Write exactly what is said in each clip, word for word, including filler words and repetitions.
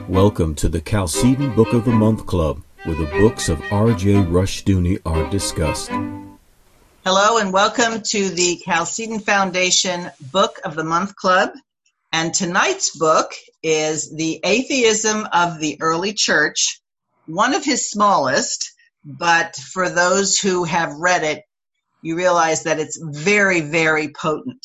Welcome to the Chalcedon Book of the Month Club, where the books of R J Rushdoony are discussed. Hello and welcome to the Chalcedon Foundation Book of the Month Club. And tonight's book is The Atheism of the Early Church, one of his smallest, but for those who have read it, you realize that it's very, very potent.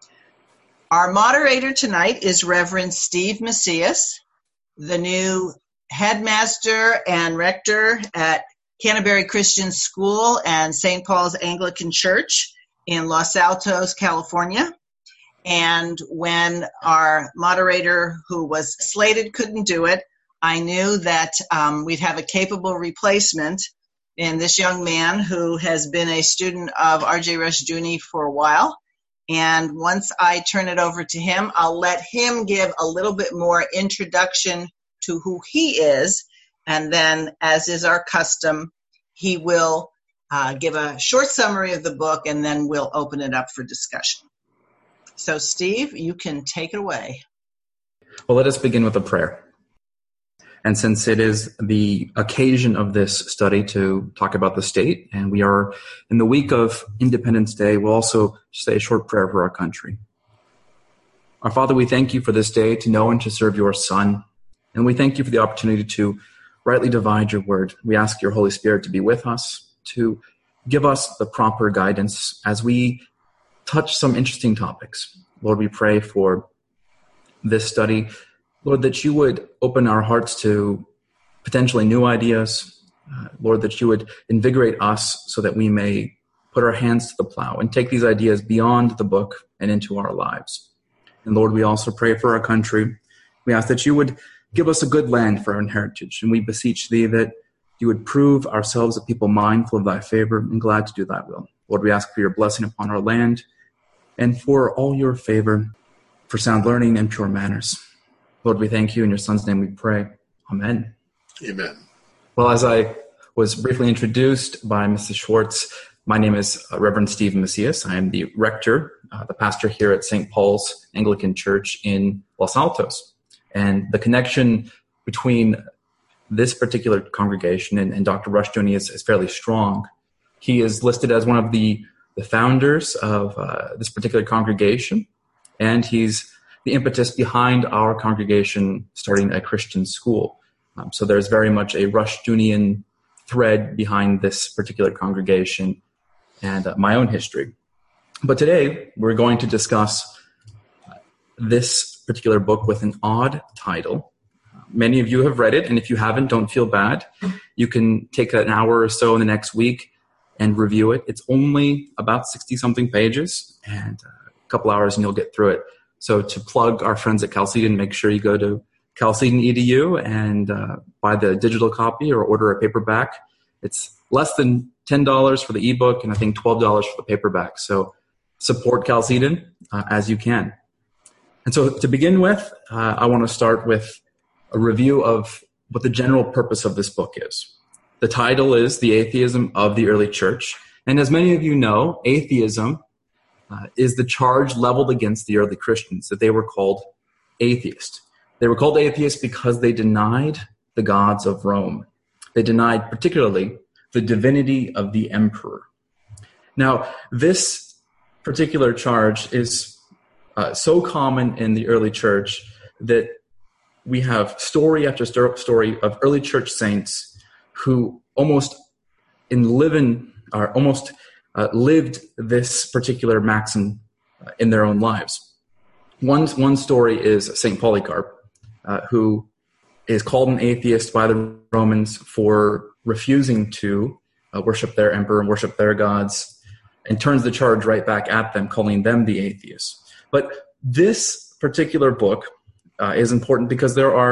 Our moderator tonight is Reverend Steve Macias, the new headmaster and rector at Canterbury Christian School and Saint Paul's Anglican Church in Los Altos, California. And when our moderator who was slated couldn't do it, I knew that um, we'd have a capable replacement in this young man who has been a student of R J Rushdoony for a while. And once I turn it over to him, I'll let him give a little bit more introduction to who he is. And then, as is our custom, he will uh, give a short summary of the book, and then we'll open it up for discussion. So, Steve, you can take it away. Well, let us begin with a prayer. And since it is the occasion of this study to talk about the state, and we are in the week of Independence Day, we'll also say a short prayer for our country. Our Father, we thank you for this day to know and to serve your Son. And we thank you for the opportunity to rightly divide your word. We ask your Holy Spirit to be with us, to give us the proper guidance as we touch some interesting topics. Lord, we pray for this study, Lord, that you would open our hearts to potentially new ideas. Uh, Lord, that you would invigorate us so that we may put our hands to the plow and take these ideas beyond the book and into our lives. And Lord, we also pray for our country. We ask that you would give us a good land for our heritage, and we beseech thee that you would prove ourselves a people mindful of thy favor and glad to do thy will. Lord, we ask for your blessing upon our land and for all your favor, for sound learning and pure manners. Lord, we thank you. In your Son's name we pray. Amen. Amen. Well, as I was briefly introduced by Missus Schwartz, my name is Reverend Steve Macias. I am the rector, uh, the pastor here at Saint Paul's Anglican Church in Los Altos. And the connection between this particular congregation and, and Doctor Rushdoony is, is fairly strong. He is listed as one of the, the founders of uh, this particular congregation, and he's the impetus behind our congregation starting a Christian school. Um, so there's very much a Rushdoonian thread behind this particular congregation and uh, my own history. But today we're going to discuss uh, this particular book with an odd title. Uh, many of you have read it, and if you haven't, don't feel bad. You can take an hour or so in the next week and review it. It's only about sixty-something pages, and uh, a couple hours and you'll get through it. So to plug our friends at Chalcedon, make sure you go to chalcedon dot e d u and uh, buy the digital copy or order a paperback. It's less than ten dollars for the ebook and I think twelve dollars for the paperback. So support Chalcedon uh, as you can. And so to begin with, uh, I want to start with a review of what the general purpose of this book is. The title is The Atheism of the Early Church. And as many of you know, atheism Uh, is the charge leveled against the early Christians, that they were called atheists. They were called atheists because they denied the gods of Rome. They denied particularly the divinity of the emperor. Now, this particular charge is uh, so common in the early church that we have story after story of early church saints who almost in living, or almost Uh, lived this particular maxim uh, in their own lives. One, one story is Saint Polycarp, uh, who is called an atheist by the Romans for refusing to uh, worship their emperor and worship their gods, and turns the charge right back at them, calling them the atheists. But this particular book uh, is important because there are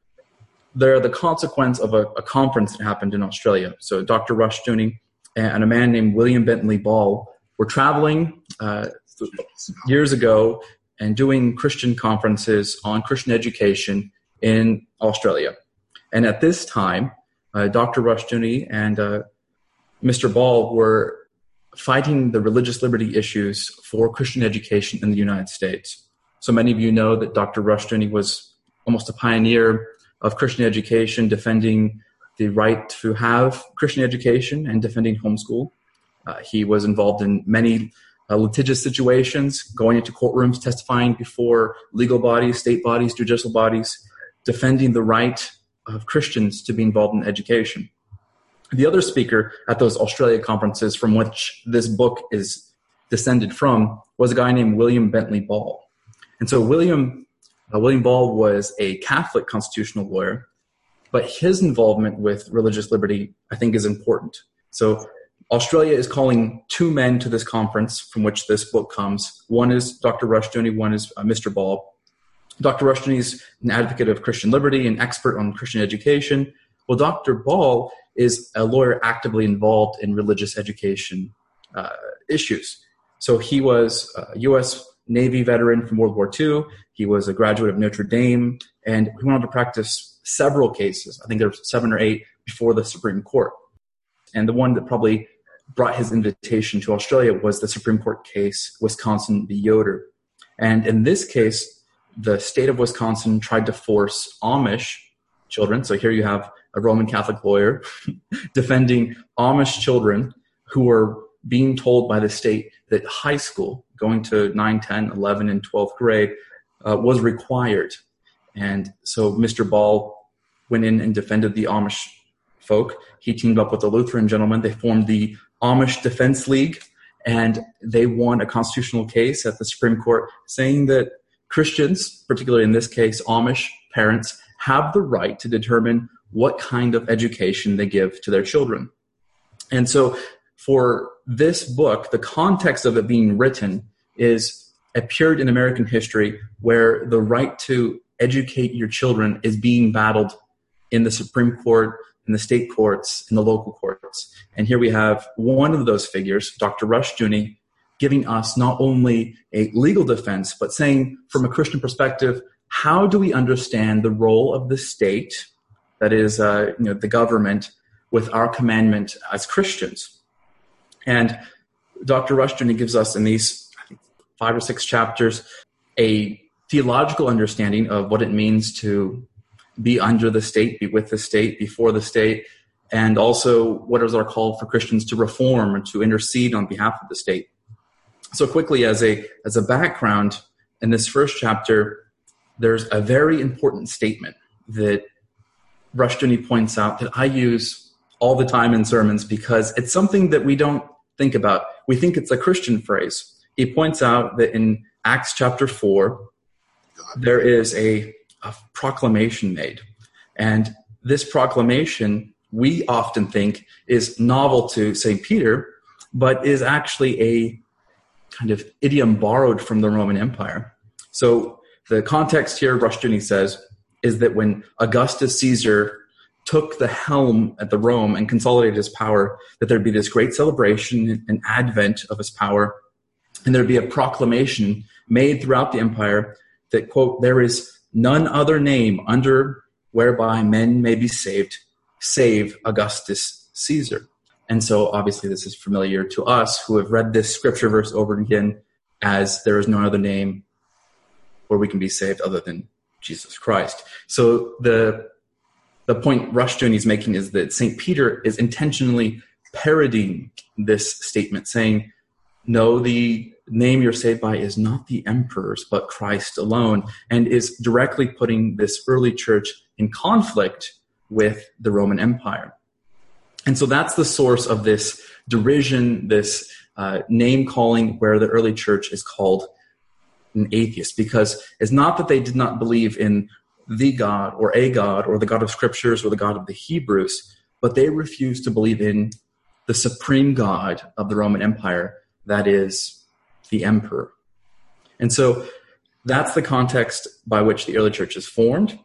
there are the consequence of a, a conference that happened in Australia. So Doctor Rushdoony and a man named William Bentley Ball were traveling uh, years ago and doing Christian conferences on Christian education in Australia. And at this time, uh, Doctor Rushdoony and uh, Mister Ball were fighting the religious liberty issues for Christian education in the United States. So many of you know that Doctor Rushdoony was almost a pioneer of Christian education, defending the right to have Christian education and defending homeschool. Uh, he was involved in many uh, litigious situations, going into courtrooms, testifying before legal bodies, state bodies, judicial bodies, defending the right of Christians to be involved in education. The other speaker at those Australia conferences from which this book is descended from was a guy named William Bentley Ball. And so William uh, William Ball was a Catholic constitutional lawyer, but his involvement with religious liberty, I think, is important. So Australia is calling two men to this conference from which this book comes. One is Doctor Rushdoony, one is uh, Mister Ball. Doctor Rushdoony is an advocate of Christian liberty, an expert on Christian education. Well, Doctor Ball is a lawyer actively involved in religious education uh, issues. So he was a U S Navy veteran from World War Two. He was a graduate of Notre Dame, and he went on to practice several cases. I think there were seven or eight before the Supreme Court. And the one that probably brought his invitation to Australia was the Supreme Court case, Wisconsin v. Yoder. And in this case, the state of Wisconsin tried to force Amish children, so here you have a Roman Catholic lawyer defending Amish children who were being told by the state that high school, going to nine, ten, eleven, and twelfth grade, uh, was required. And so Mister Ball went in and defended the Amish folk. He teamed up with a Lutheran gentleman. They formed the Amish Defense League, and they won a constitutional case at the Supreme Court saying that Christians, particularly in this case Amish parents, have the right to determine what kind of education they give to their children. And so for this book, the context of it being written is a period in American history where the right to educate your children is being battled in the Supreme Court, in the state courts, in the local courts. And here we have one of those figures, Doctor Rushdoony, giving us not only a legal defense, but saying from a Christian perspective, how do we understand the role of the state, that is, uh, you know, the government, with our commandment as Christians? And Doctor Rushdoony gives us in these I think, five or six chapters a theological understanding of what it means to be under the state, be with the state, before the state, and also what is our call for Christians to reform and to intercede on behalf of the state. So quickly, as a as a background, in this first chapter, there's a very important statement that Rushdoony points out that I use all the time in sermons because it's something that we don't think about. We think it's a Christian phrase. He points out that in Acts chapter four, there is a, a proclamation made. And this proclamation, we often think, is novel to Saint Peter, but is actually a kind of idiom borrowed from the Roman Empire. So the context here, Rushdoony says, is that when Augustus Caesar took the helm at the Rome and consolidated his power, that there'd be this great celebration and advent of his power, and there'd be a proclamation made throughout the empire that, quote, there is none other name under whereby men may be saved, save Augustus Caesar. And so obviously this is familiar to us who have read this scripture verse over and again, as there is no other name where we can be saved other than Jesus Christ. So the the point Rushdoony is making is that Saint Peter is intentionally parodying this statement, saying, no, the name you're saved by is not the emperors, but Christ alone, and is directly putting this early church in conflict with the Roman Empire. And so that's the source of this derision, this uh, name-calling where the early church is called an atheist, because it's not that they did not believe in the God or a God or the God of Scriptures or the God of the Hebrews, but they refused to believe in the supreme God of the Roman Empire, that is the emperor. And so that's the context by which the early church is formed,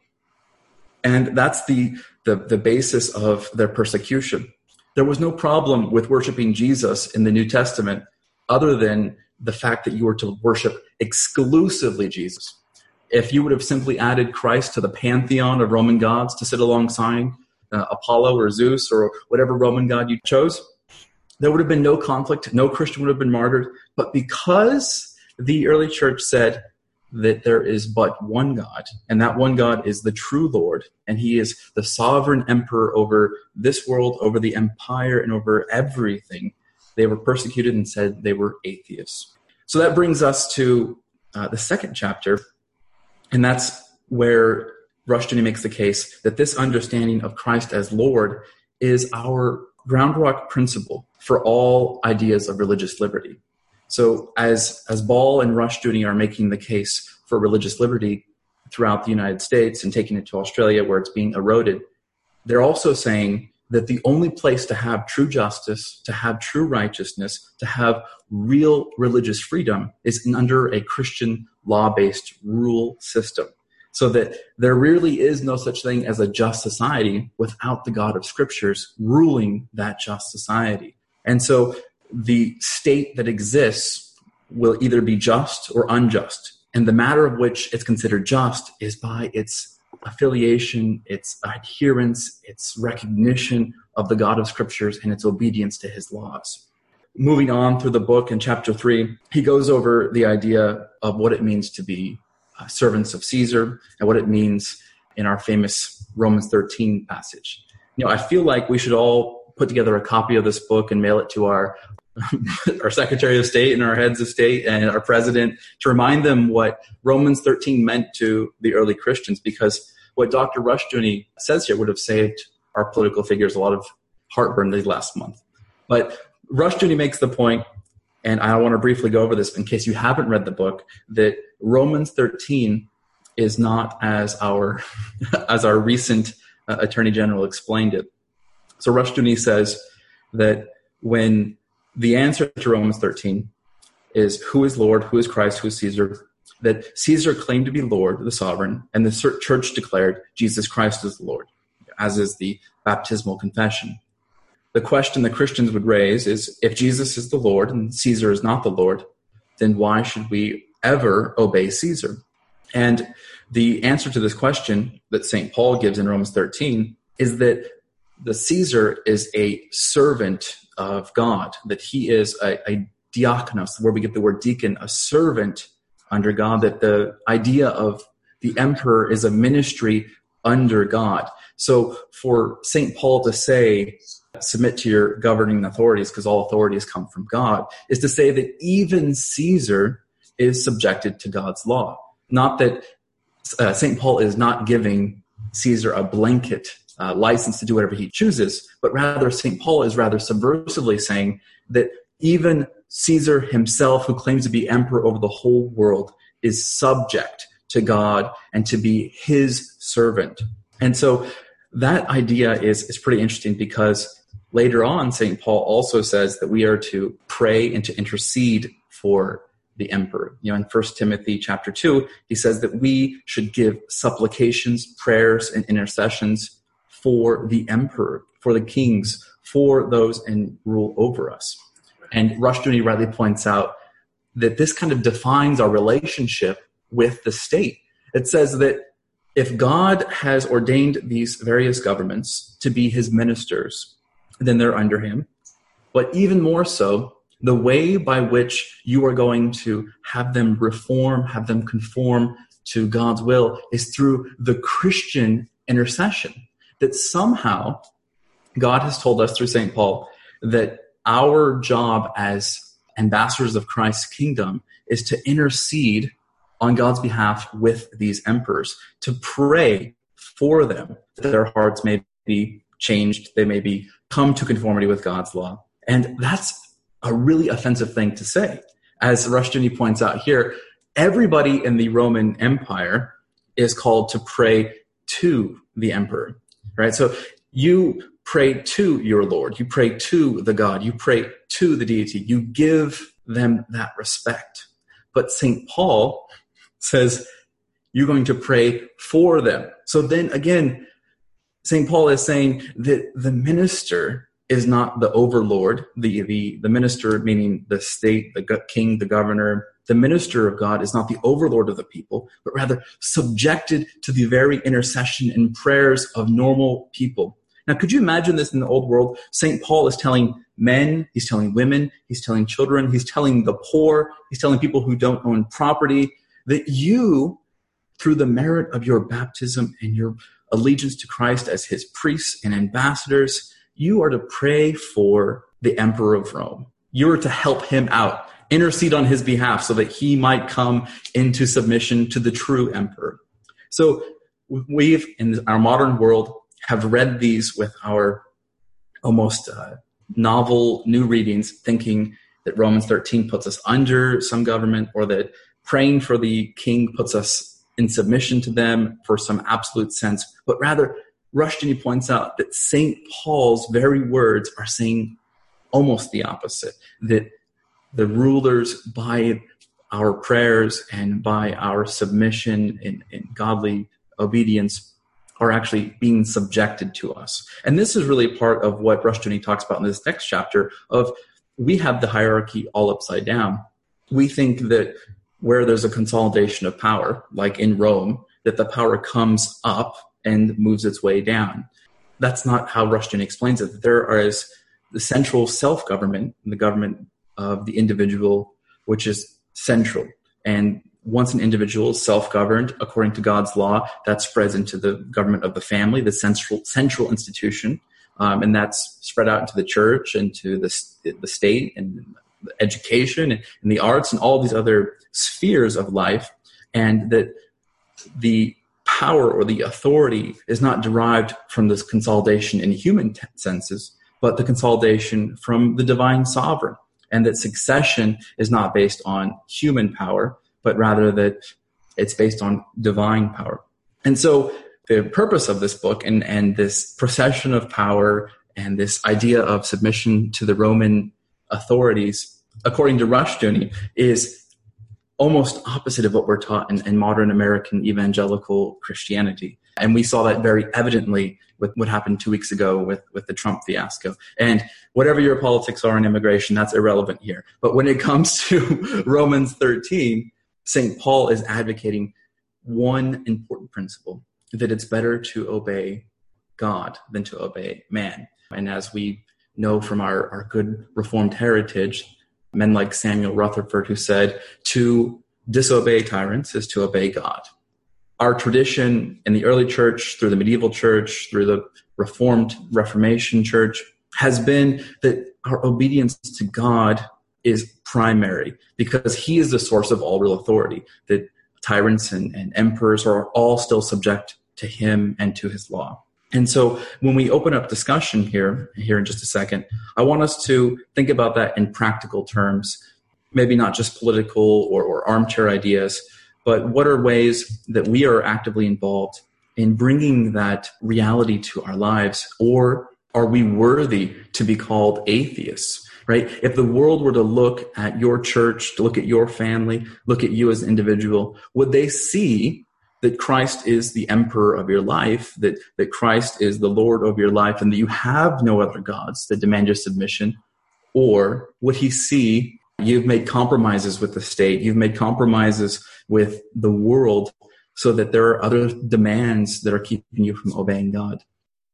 and that's the, the, the basis of their persecution. There was no problem with worshiping Jesus in the New Testament other than the fact that you were to worship exclusively Jesus. If you would have simply added Christ to the pantheon of Roman gods to sit alongside uh, Apollo or Zeus or whatever Roman god you chose, there would have been no conflict, no Christian would have been martyred. But because the early church said, that there is but one God, and that one God is the true Lord, and he is the sovereign emperor over this world, over the empire, and over everything, they were persecuted and said they were atheists. So that brings us to uh, the second chapter, and that's where Rushdoony makes the case that this understanding of Christ as Lord is our groundwork principle for all ideas of religious liberty. So as, as Ball and Rushdoony are making the case for religious liberty throughout the United States and taking it to Australia where it's being eroded, they're also saying that the only place to have true justice, to have true righteousness, to have real religious freedom is under a Christian law-based rule system. So that there really is no such thing as a just society without the God of Scriptures ruling that just society. And so the state that exists will either be just or unjust. And the matter of which it's considered just is by its affiliation, its adherence, its recognition of the God of Scriptures and its obedience to his laws. Moving on through the book in chapter three, he goes over the idea of what it means to be uh, servants of Caesar and what it means in our famous Romans thirteen passage. You know, I feel like we should all put together a copy of this book and mail it to our our Secretary of State and our heads of state and our president to remind them what Romans thirteen meant to the early Christians, because what Doctor Rushdoony says here would have saved our political figures a lot of heartburn the last month. But Rushdoony makes the point, and I want to briefly go over this in case you haven't read the book, that Romans thirteen is not as our as our recent uh, Attorney General explained it. So Rushdoony says that when the answer to Romans thirteen is who is Lord, who is Christ, who is Caesar, that Caesar claimed to be Lord, the sovereign, and the church declared Jesus Christ is the Lord, as is the baptismal confession. The question the Christians would raise is, if Jesus is the Lord and Caesar is not the Lord, then why should we ever obey Caesar? And the answer to this question that Saint Paul gives in Romans thirteen is that the Caesar is a servant of God, that he is a, a diakonos, where we get the word deacon, a servant under God, that the idea of the emperor is a ministry under God. So for Saint Paul to say, submit to your governing authorities because all authorities come from God, is to say that even Caesar is subjected to God's law. Not that uh, Saint Paul is not giving Caesar a blanket Uh, license to do whatever he chooses, but rather Saint Paul is rather subversively saying that even Caesar himself, who claims to be emperor over the whole world, is subject to God and to be his servant. And so that idea is, is pretty interesting, because later on Saint Paul also says that we are to pray and to intercede for the emperor. You know, in First Timothy chapter two, he says that we should give supplications, prayers, and intercessions for the emperor, for the kings, for those in rule over us. And Rushdoony rightly points out that this kind of defines our relationship with the state. It says that if God has ordained these various governments to be his ministers, then they're under him. But even more so, the way by which you are going to have them reform, have them conform to God's will is through the Christian intercession. That somehow God has told us through Saint Paul that our job as ambassadors of Christ's kingdom is to intercede on God's behalf with these emperors, to pray for them, that their hearts may be changed, they may be come to conformity with God's law. And that's a really offensive thing to say. As Rushdoony points out here, everybody in the Roman Empire is called to pray to the emperor. Right? So you pray to your Lord, you pray to the God, you pray to the deity, you give them that respect. But Saint Paul says you're going to pray for them. So then again, Saint Paul is saying that the minister is not the overlord, the, the, the minister meaning the state, the king, the governor. The minister of God is not the overlord of the people, but rather subjected to the very intercession and prayers of normal people. Now, could you imagine this in the old world? Saint Paul is telling men, he's telling women, he's telling children, he's telling the poor, he's telling people who don't own property, that you, through the merit of your baptism and your allegiance to Christ as his priests and ambassadors, you are to pray for the Emperor of Rome. You are to help him out, intercede on his behalf so that he might come into submission to the true emperor. So we've, in our modern world, have read these with our almost uh, novel new readings, thinking that Romans thirteen puts us under some government, or that praying for the king puts us in submission to them for some absolute sense. But rather, Rushdoony points out that Saint Paul's very words are saying almost the opposite, that the rulers, by our prayers and by our submission in, in godly obedience, are actually being subjected to us. And this is really part of what Rushdoony talks about in this next chapter of, we have the hierarchy all upside down. We think that where there's a consolidation of power, like in Rome, that the power comes up and moves its way down. That's not how Rushdoony explains it. There is the central self-government, the government of the individual, which is central. And once an individual is self-governed according to God's law, that spreads into the government of the family, the central central institution, um, and that's spread out into the church, into the the state, and education, and, and the arts, and all these other spheres of life. And that the power or the authority is not derived from this consolidation in human t- senses, but the consolidation from the divine sovereign. And that succession is not based on human power, but rather that it's based on divine power. And so the purpose of this book and, and this procession of power and this idea of submission to the Roman authorities, according to Rushdoony, is almost opposite of what we're taught in, in modern American evangelical Christianity. And we saw that very evidently with what happened two weeks ago with, with the Trump fiasco. And whatever your politics are in immigration, that's irrelevant here. But when it comes to Romans thirteen, Saint Paul is advocating one important principle, that it's better to obey God than to obey man. And as we know from our, our good Reformed heritage, men like Samuel Rutherford, who said, to disobey tyrants is to obey God. Our tradition in the early church, through the medieval church, through the Reformed Reformation church, has been that our obedience to God is primary, because he is the source of all real authority, that tyrants and, and emperors are all still subject to him and to his law. And so when we open up discussion here, here in just a second, I want us to think about that in practical terms, maybe not just political or, or armchair ideas, but what are ways that we are actively involved in bringing that reality to our lives? Or are we worthy to be called atheists, right? If the world were to look at your church, to look at your family, look at you as an individual, would they see that Christ is the emperor of your life, that, that Christ is the Lord of your life, and that you have no other gods that demand your submission? Or would he see you've made compromises with the state, you've made compromises with the world, so that there are other demands that are keeping you from obeying God?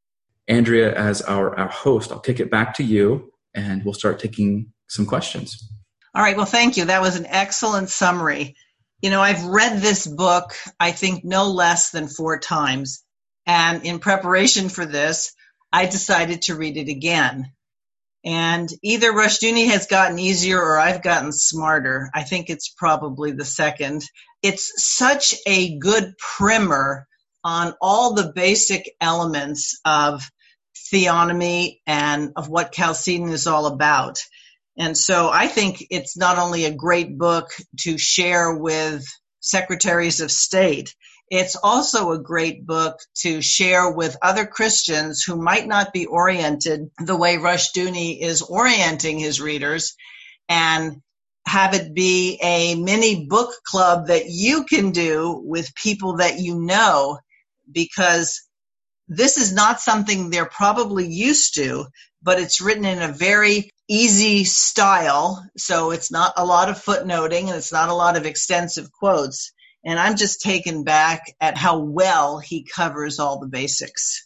Andrea, as our, our host, I'll kick it back to you, and we'll start taking some questions. All right. Well, thank you. That was an excellent summary. You know, I've read this book, I think, no less than four times. And in preparation for this, I decided to read it again. And either Rushdoony has gotten easier or I've gotten smarter. I think it's probably the second. It's such a good primer on all the basic elements of theonomy and of what Chalcedon is all about. And so I think it's not only a great book to share with secretaries of state, it's also a great book to share with other Christians who might not be oriented the way Rushdoony is orienting his readers, and have it be a mini book club that you can do with people that you know, because this is not something they're probably used to, but it's written in a very easy style. So it's not a lot of footnoting and it's not a lot of extensive quotes. And I'm just taken back at how well he covers all the basics.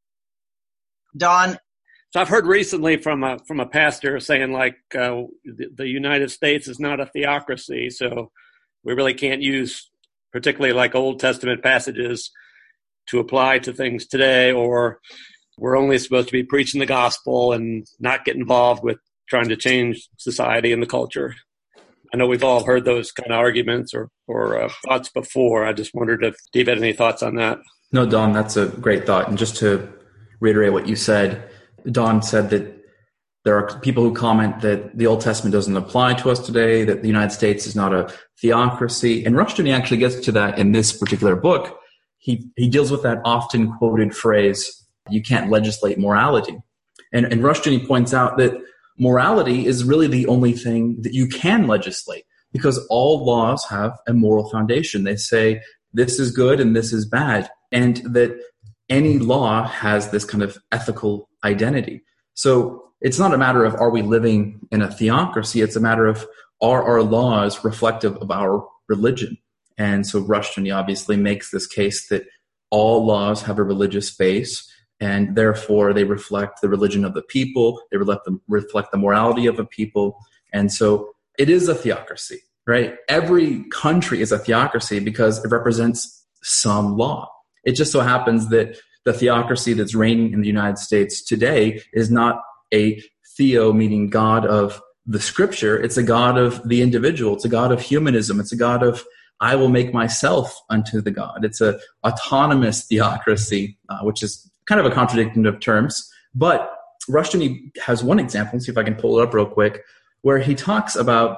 Don? So I've heard recently from a from a pastor saying, like, uh, the, the United States is not a theocracy, so we really can't use particularly like Old Testament passages, to apply to things today, or we're only supposed to be preaching the gospel and not get involved with trying to change society and the culture? I know we've all heard those kind of arguments or, or uh, thoughts before. I just wondered if Steve had any thoughts on that. No, Don, that's a great thought. And just to reiterate what you said, Don said that there are people who comment that the Old Testament doesn't apply to us today, that the United States is not a theocracy. And Rushdoony actually gets to that in this particular book. He he deals with that often quoted phrase, you can't legislate morality. And, and Rushdoony points out that morality is really the only thing that you can legislate, because all laws have a moral foundation. They say this is good and this is bad, and that any law has this kind of ethical identity. So it's not a matter of are we living in a theocracy, it's a matter of are our laws reflective of our religion. And so Rushdoony obviously makes this case that all laws have a religious base, and therefore they reflect the religion of the people, they reflect the, reflect the morality of a people. And so it is a theocracy, right? Every country is a theocracy because it represents some law. It just so happens that the theocracy that's reigning in the United States today is not a theo, meaning God of the scripture. It's a God of the individual. It's a God of humanism. It's a God of I will make myself unto the God. It's a autonomous theocracy, uh, which is kind of a contradiction of terms. But Rushdoony has one example, let's see if I can pull it up real quick, where he talks about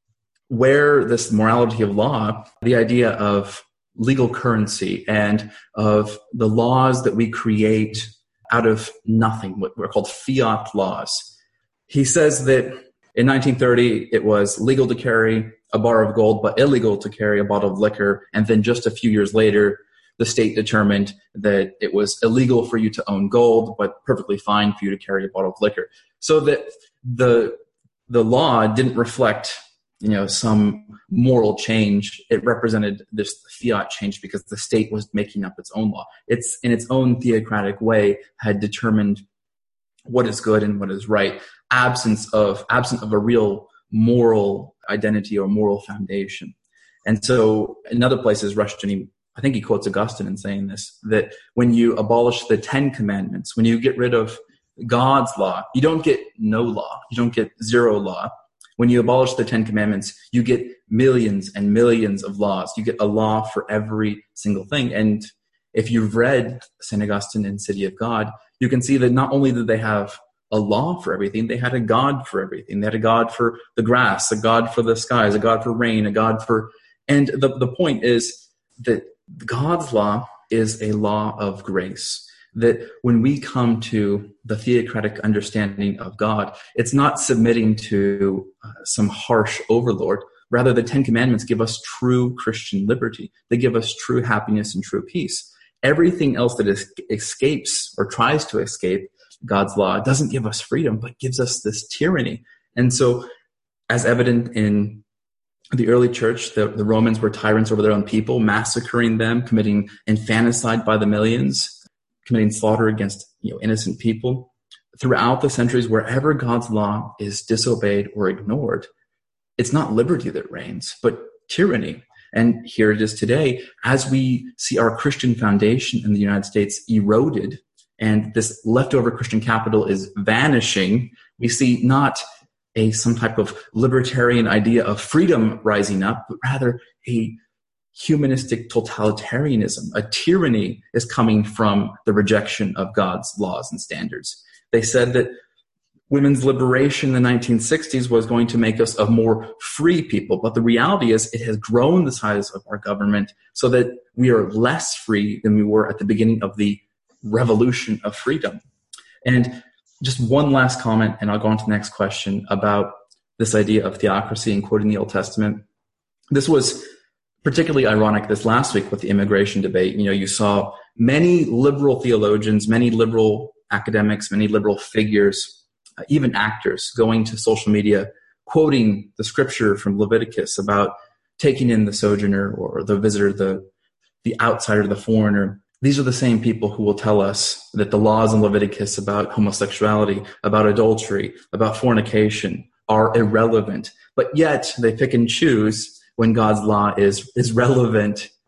where this morality of law, the idea of legal currency and of the laws that we create out of nothing, what are called fiat laws. He says that in nineteen thirty, it was legal to carry a bar of gold, but illegal to carry a bottle of liquor. And then just a few years later, the state determined that it was illegal for you to own gold, but perfectly fine for you to carry a bottle of liquor. So that the the law didn't reflect, you know, some moral change. It represented this fiat change because the state was making up its own law. It's in its own theocratic way had determined what is good and what is right, absence of absent of a real moral identity or moral foundation. And so in other places, Rushdoony, I think he quotes Augustine in saying this, that when you abolish the Ten Commandments, when you get rid of God's law, you don't get no law, you don't get zero law. When you abolish the Ten Commandments, you get millions and millions of laws. You get a law for every single thing. And if you've read Saint Augustine in City of God, you can see that not only did they have a law for everything, they had a God for everything. They had a God for the grass, a God for the skies, a God for rain, a God for... And the, the point is that God's law is a law of grace. That when we come to the theocratic understanding of God, it's not submitting to uh, some harsh overlord. Rather, the Ten Commandments give us true Christian liberty. They give us true happiness and true peace. Everything else that is, escapes or tries to escape God's law doesn't give us freedom, but gives us this tyranny. And so, as evident in the early church, the, the Romans were tyrants over their own people, massacring them, committing infanticide by the millions, committing slaughter against, you know, innocent people. Throughout the centuries, wherever God's law is disobeyed or ignored, it's not liberty that reigns, but tyranny. And here it is today, as we see our Christian foundation in the United States eroded, and this leftover Christian capital is vanishing, we see not a some type of libertarian idea of freedom rising up, but rather a humanistic totalitarianism. A tyranny is coming from the rejection of God's laws and standards. They said that women's liberation in the nineteen sixties was going to make us a more free people, but the reality is it has grown the size of our government so that we are less free than we were at the beginning of the revolution of freedom. And just one last comment, and I'll go on to the next question about this idea of theocracy and quoting the Old Testament. This was particularly ironic this last week with the immigration debate. You know, you saw many liberal theologians, many liberal academics, many liberal figures, uh, even actors going to social media, quoting the scripture from Leviticus about taking in the sojourner or the visitor, the, the outsider, the foreigner. These are the same people who will tell us that the laws in Leviticus about homosexuality, about adultery, about fornication are irrelevant. But yet they pick and choose when God's law is, is relevant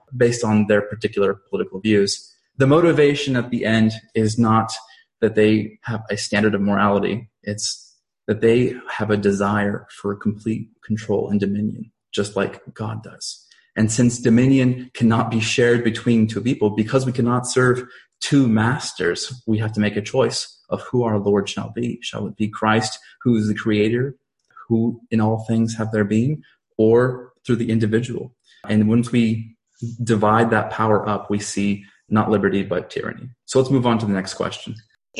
based on their particular political views. The motivation at the end is not that they have a standard of morality. It's that they have a desire for complete control and dominion, just like God does. And since dominion cannot be shared between two people, because we cannot serve two masters, we have to make a choice of who our Lord shall be. Shall it be Christ, who is the creator, who in all things have their being, or through the individual? And once we divide that power up, we see not liberty, but tyranny. So let's move on to the next question.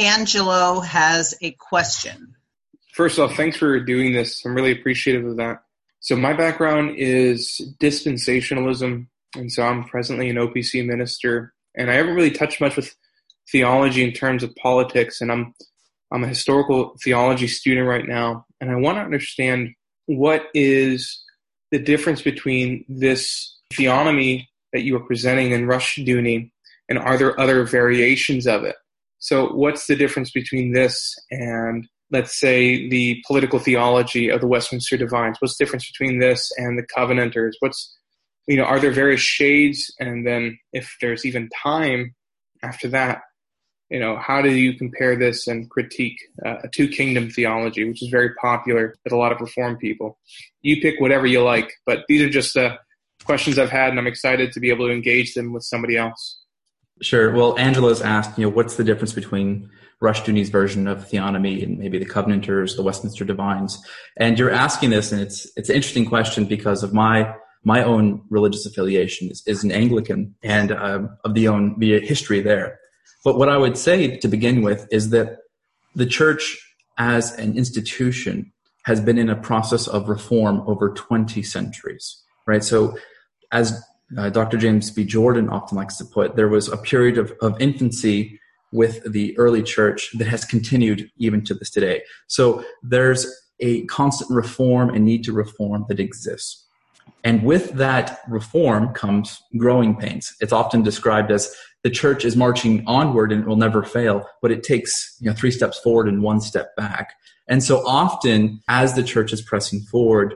Angelo has a question. First off, thanks for doing this. I'm really appreciative of that. So my background is dispensationalism, and so I'm presently an O P C minister, and I haven't really touched much with theology in terms of politics, and I'm I'm a historical theology student right now, and I want to understand what is the difference between this theonomy that you are presenting in Rushdoony, and are there other variations of it? So what's the difference between this and, let's say, the political theology of the Westminster Divines? What's the difference between this and the Covenanters? What's, you know, are there various shades? And then if there's even time after that, you know, how do you compare this and critique uh, a two-kingdom theology, which is very popular with a lot of Reformed people? You pick whatever you like, but these are just the questions I've had, and I'm excited to be able to engage them with somebody else. Sure. Well, Angela's asked, you know, what's the difference between Rushdoony's version of theonomy and maybe the Covenanters, the Westminster Divines? And you're asking this, and it's it's an interesting question because of my my own religious affiliation is, is an Anglican, and uh, of the own the history there. But what I would say to begin with is that the church as an institution has been in a process of reform over twenty centuries, right? So as uh, Doctor James B. Jordan often likes to put, there was a period of, of infancy with the early church that has continued even to this today. So there's a constant reform and need to reform that exists. And with that reform comes growing pains. It's often described as the church is marching onward and it will never fail, but it takes, you know, three steps forward and one step back. And so often as the church is pressing forward,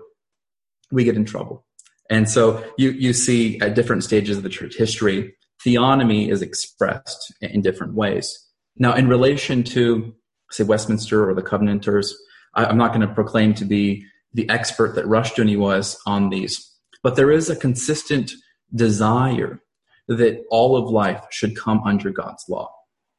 we get in trouble. And so you, you see at different stages of the church history, theonomy is expressed in different ways. Now, in relation to, say, Westminster or the Covenanters, I, I'm not going to proclaim to be the expert that Rushdoony was on these, but there is a consistent desire that all of life should come under God's law.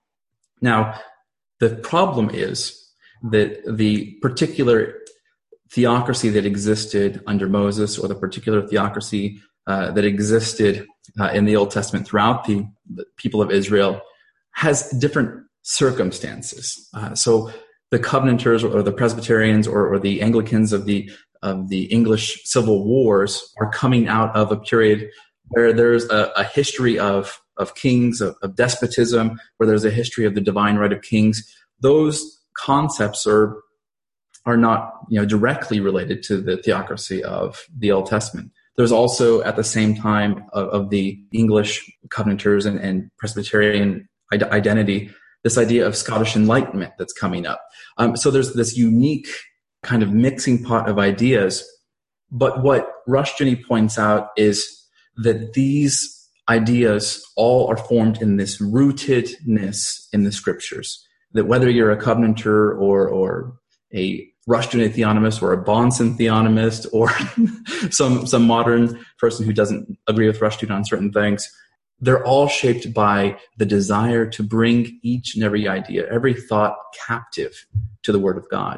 Now, the problem is that the particular theocracy that existed under Moses, or the particular theocracy uh, that existed uh, in the Old Testament throughout the, the people of Israel, has different circumstances. Uh, so the Covenanters or the Presbyterians or, or the Anglicans of the of the English Civil Wars are coming out of a period where there's a, a history of, of kings, of, of despotism, where there's a history of the divine right of kings. Those concepts are are not, you know, directly related to the theocracy of the Old Testament. There's also, at the same time of, of the English Covenanters and, and Presbyterian id- identity, this idea of Scottish Enlightenment that's coming up. Um, so there's this unique kind of mixing pot of ideas. But what Rushdoony points out is that these ideas all are formed in this rootedness in the scriptures. That whether you're a Covenanter or or a Rushdoony theonomist or a Bahnsen theonomist or some some modern person who doesn't agree with Rushdoony on certain things, they're all shaped by the desire to bring each and every idea, every thought captive to the Word of God.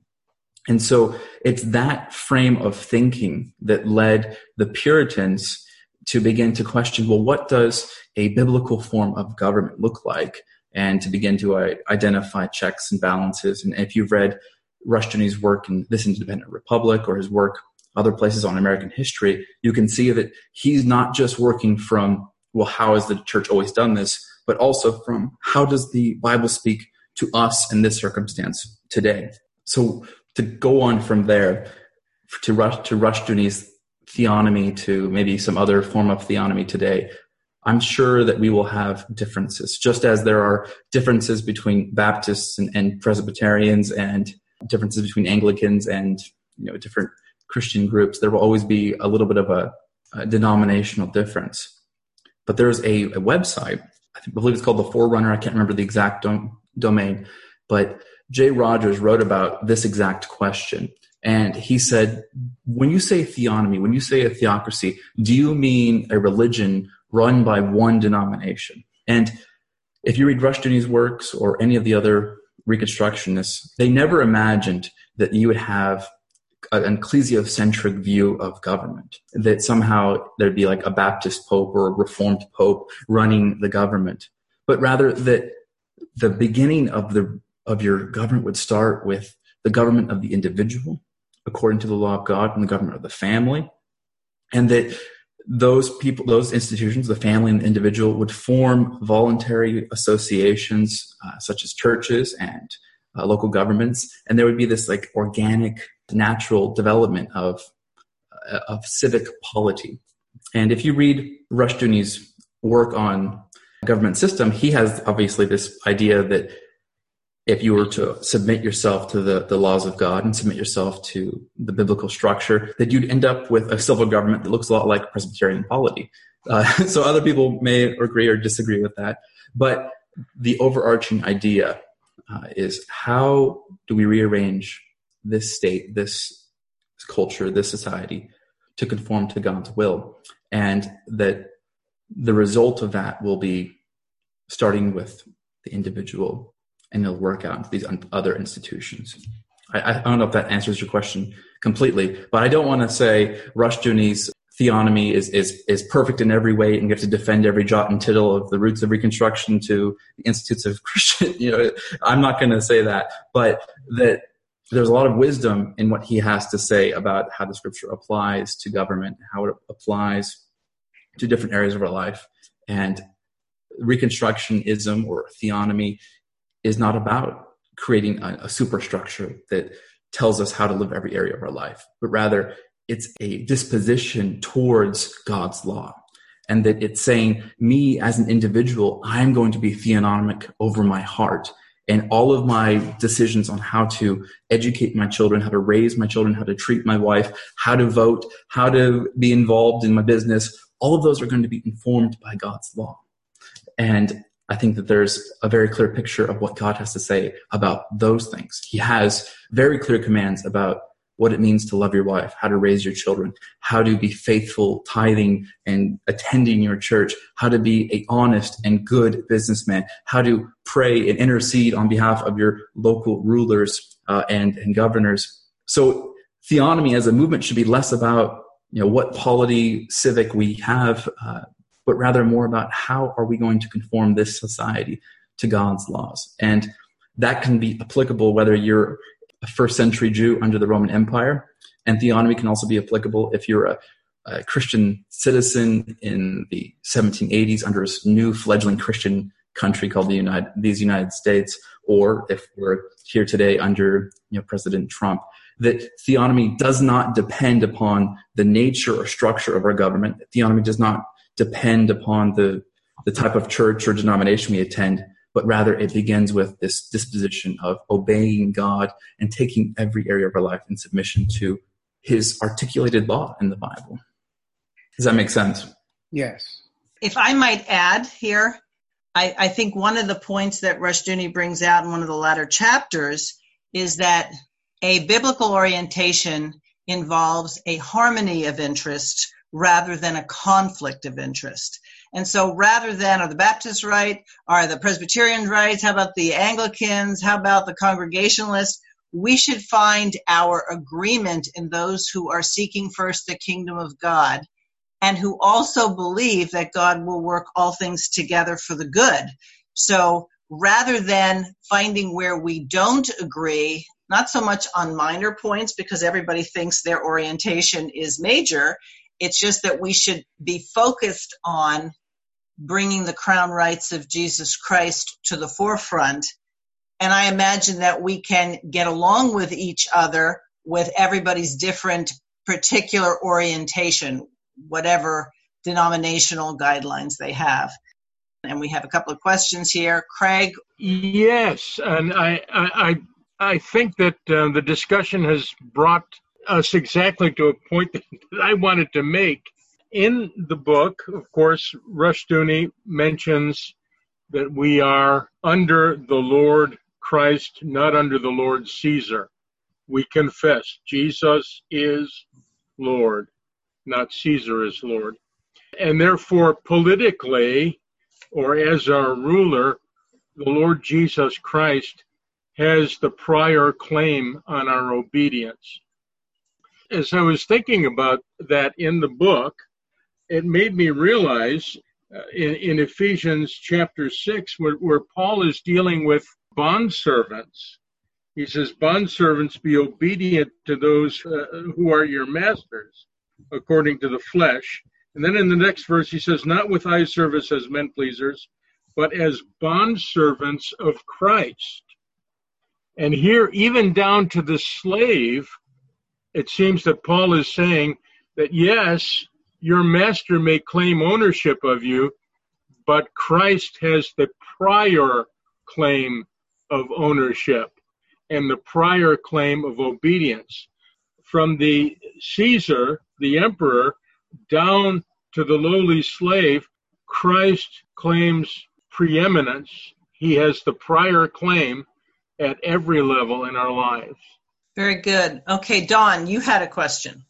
And so it's that frame of thinking that led the Puritans to begin to question, well, what does a biblical form of government look like? And to begin to uh, identify checks and balances. And if you've read Rushdoony's work in This Independent Republic or his work other places on American history, you can see that he's not just working from, well, how has the church always done this, but also from how does the Bible speak to us in this circumstance today? So to go on from there to Rush to Rushdoony's theonomy to maybe some other form of theonomy today, I'm sure that we will have differences, just as there are differences between Baptists and, and Presbyterians and differences between Anglicans and, you know, different Christian groups. There will always be a little bit of a, a denominational difference. But there's a, a website, I think, I believe it's called The Forerunner. I can't remember the exact dom- domain, but Jay Rogers wrote about this exact question. And he said, when you say theonomy, when you say a theocracy, do you mean a religion run by one denomination? And if you read Rushdoony's works or any of the other Reconstructionists, they never imagined that you would have an ecclesiocentric view of government, that somehow there'd be like a Baptist pope or a Reformed pope running the government, but rather that the beginning of the of your government would start with the government of the individual, according to the law of God, and the government of the family, and that those people, those institutions, the family and the individual, would form voluntary associations, uh, such as churches and uh, local governments, and there would be this like organic, natural development of uh, of civic polity. And if you read Rushdoony's work on government system, he has obviously this idea that if you were to submit yourself to the, the laws of God and submit yourself to the biblical structure, that you'd end up with a civil government that looks a lot like Presbyterian polity. Uh, so other people may agree or disagree with that. But the overarching idea uh, is, how do we rearrange this state, this culture, this society to conform to God's will? And that the result of that will be starting with the individual, and it'll work out into these other institutions. I, I don't know if that answers your question completely, but I don't want to say Rushdoony's theonomy is, is, is perfect in every way and you have to defend every jot and tittle of the roots of Reconstruction to the Institutes of Christian. You know, I'm not going to say that, but that there's a lot of wisdom in what he has to say about how the Scripture applies to government, how it applies to different areas of our life. And Reconstructionism or theonomy is not about creating a, a superstructure that tells us how to live every area of our life, but rather it's a disposition towards God's law. And that it's saying, me as an individual, I'm going to be theonomic over my heart. And all of my decisions on how to educate my children, how to raise my children, how to treat my wife, how to vote, how to be involved in my business, all of those are going to be informed by God's law. And I think that there's a very clear picture of what God has to say about those things. He has very clear commands about what it means to love your wife, how to raise your children, how to be faithful, tithing and attending your church, how to be an honest and good businessman, how to pray and intercede on behalf of your local rulers uh, and, and governors. So theonomy as a movement should be less about, you know, what polity civic we have, uh, but rather more about how are we going to conform this society to God's laws. And that can be applicable whether you're a first century Jew under the Roman Empire, and theonomy can also be applicable if you're a, a Christian citizen in the seventeen eighties under a new fledgling Christian country called the United, these United States, or if we're here today under, you know, President Trump. That theonomy does not depend upon the nature or structure of our government. Theonomy does not depend upon the, the type of church or denomination we attend, but rather it begins with this disposition of obeying God and taking every area of our life in submission to his articulated law in the Bible. Does that make sense? Yes. If I might add here, I, I think one of the points that Rushdoony brings out in one of the latter chapters is that a biblical orientation involves a harmony of interest rather than a conflict of interest. And so rather than, are the Baptists right? Are the Presbyterians right? How about the Anglicans? How about the Congregationalists? We should find our agreement in those who are seeking first the kingdom of God and who also believe that God will work all things together for the good. So rather than finding where we don't agree, not so much on minor points because everybody thinks their orientation is major, it's just that we should be focused on bringing the crown rights of Jesus Christ to the forefront. And I imagine that we can get along with each other with everybody's different particular orientation, whatever denominational guidelines they have. And we have a couple of questions here. Craig? Yes, and I I, I think that uh, the discussion has brought us exactly to a point that I wanted to make. in the book, of course, Rushdoony mentions that we are under the Lord Christ, not under the Lord Caesar. We confess Jesus is Lord, not Caesar is Lord. And therefore, politically, or as our ruler, the Lord Jesus Christ has the prior claim on our obedience. As I was thinking about that in the book, it made me realize uh, in, in Ephesians chapter six, where, where Paul is dealing with bondservants. He says, bondservants, be obedient to those uh, who are your masters, according to the flesh. And then in the next verse, he says, not with eye service as men pleasers, but as bondservants of Christ. And here, even down to the slave, it seems that Paul is saying that, yes, your master may claim ownership of you, but Christ has the prior claim of ownership and the prior claim of obedience. From the Caesar, the emperor, down to the lowly slave, Christ claims preeminence. He has the prior claim at every level in our lives. Very good. Okay, Don, you had a question.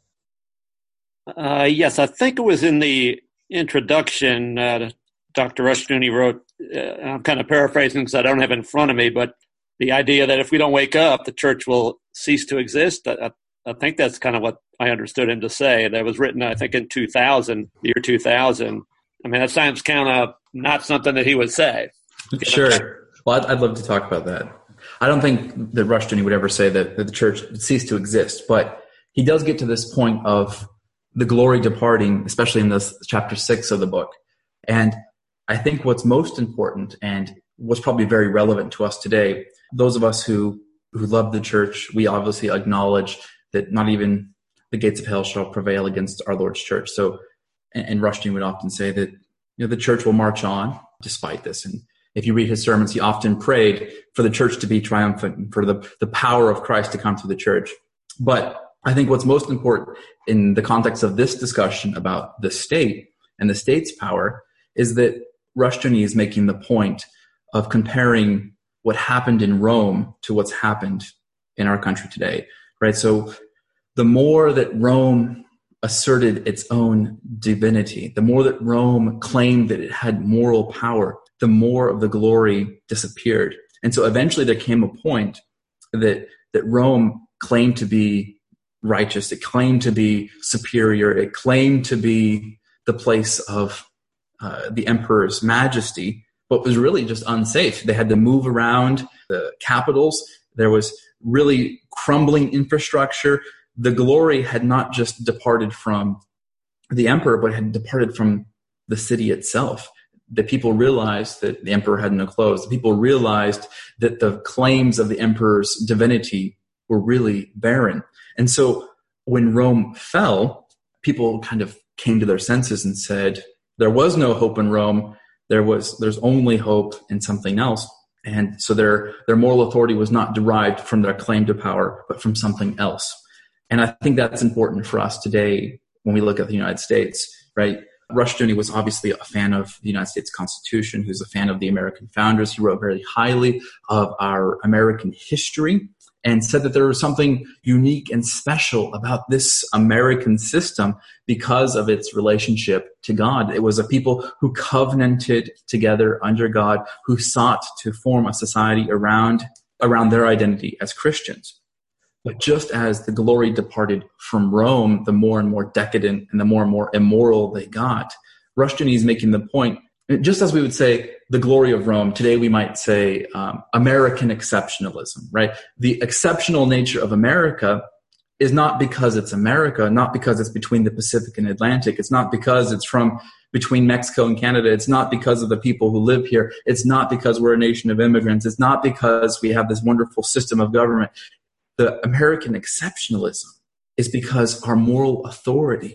Uh, yes, I think it was in the introduction uh, Doctor Rushdoony wrote. Uh, I'm kind of paraphrasing because I don't have it in front of me, but the idea that if we don't wake up, the church will cease to exist. I, I think that's kind of what I understood him to say. That was written, I think, in two thousand, the year two thousand. I mean, that sounds kind of not something that he would say. Sure. Well, I'd, I'd love to talk about that. I don't think that Rushdoony would ever say that, that the church would cease to exist, but he does get to this point of the glory departing, especially in this chapter six of the book. And I think what's most important and what's probably very relevant to us today, those of us who, who love the church, we obviously acknowledge that not even the gates of hell shall prevail against our Lord's church. So, and, and Rushdoony would often say that, you know, the church will march on despite this. And if you read his sermons, he often prayed for the church to be triumphant and for the, the power of Christ to come through the church. But I think what's most important in the context of this discussion about the state and the state's power is that Rushdoony is making the point of comparing what happened in Rome to what's happened in our country today, right? So the more that Rome asserted its own divinity, the more that Rome claimed that it had moral power, the more of the glory disappeared. And so eventually there came a point that, that Rome claimed to be righteous. It claimed to be superior. It claimed to be the place of uh, the emperor's majesty, but was really just unsafe. They had to move around the capitals. There was really crumbling infrastructure. The glory had not just departed from the emperor, but had departed from the city itself. The people realized that the emperor had no clothes. The people realized that the claims of the emperor's divinity were really barren. And so when Rome fell, people kind of came to their senses and said, there was no hope in Rome. There was, there's only hope in something else. And so their, their moral authority was not derived from their claim to power, but from something else. And I think that's important for us today when we look at the United States, right? Rushdoony was obviously a fan of the United States Constitution. He was a fan of the American founders. He wrote very highly of our American history and said that there was something unique and special about this American system because of its relationship to God. It was a people who covenanted together under God, who sought to form a society around, around their identity as Christians. But just as the glory departed from Rome, the more and more decadent and the more and more immoral they got, Rushdoony is making the point, just as we would say the glory of Rome, today we might say um, American exceptionalism, right? The exceptional nature of America is not because it's America, not because it's between the Pacific and Atlantic. It's not because it's from between Mexico and Canada. It's not because of the people who live here. It's not because we're a nation of immigrants. It's not because we have this wonderful system of government. The American exceptionalism is because our moral authority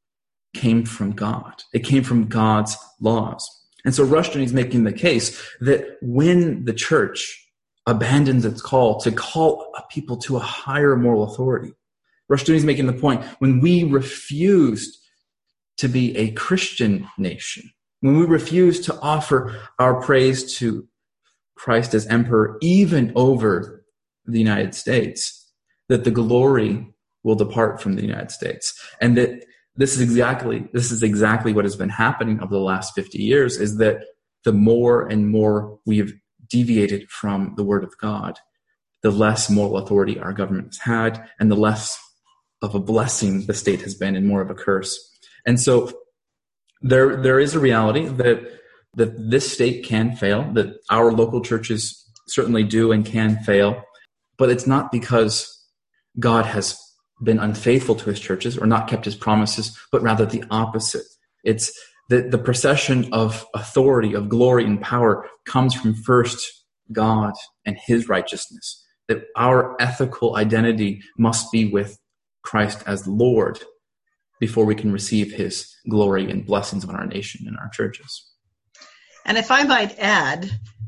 came from God. It came from God's laws. And so Rushdoony is making the case that when the church abandons its call to call a people to a higher moral authority, Rushdoony is making the point when we refused to be a Christian nation, when we refuse to offer our praise to Christ as emperor even over the United States, that the glory will depart from the United States. And that this is exactly this is exactly what has been happening over the last fifty years, is that the more and more we've deviated from the Word of God, the less moral authority our government has had, and the less of a blessing the state has been and more of a curse. And so there there is a reality that that this state can fail, that our local churches certainly do and can fail, but it's not because God has been unfaithful to his churches or not kept his promises, but rather the opposite. It's the, the procession of authority, of glory and power comes from first God and his righteousness, that our ethical identity must be with Christ as Lord before we can receive his glory and blessings on our nation and our churches. And if I might add,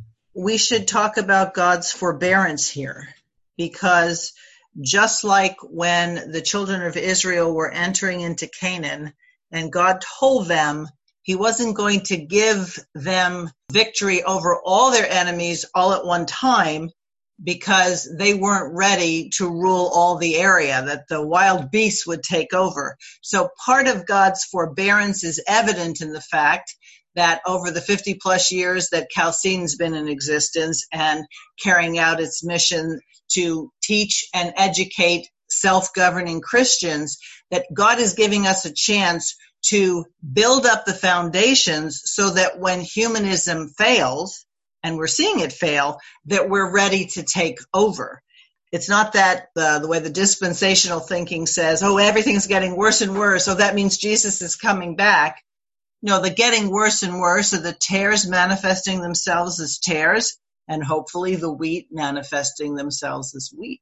we should talk about God's forbearance here, because just like when the children of Israel were entering into Canaan and God told them he wasn't going to give them victory over all their enemies all at one time because they weren't ready to rule all the area, that the wild beasts would take over. So part of God's forbearance is evident in the fact that over the fifty plus years that Chalcedon's been in existence and carrying out its mission to teach and educate self-governing Christians, that God is giving us a chance to build up the foundations so that when humanism fails, and we're seeing it fail, that we're ready to take over. It's not that uh, the way the dispensational thinking says, oh, everything's getting worse and worse, so that means Jesus is coming back. No, the getting worse and worse are the tares manifesting themselves as tares, and hopefully the wheat manifesting themselves as wheat.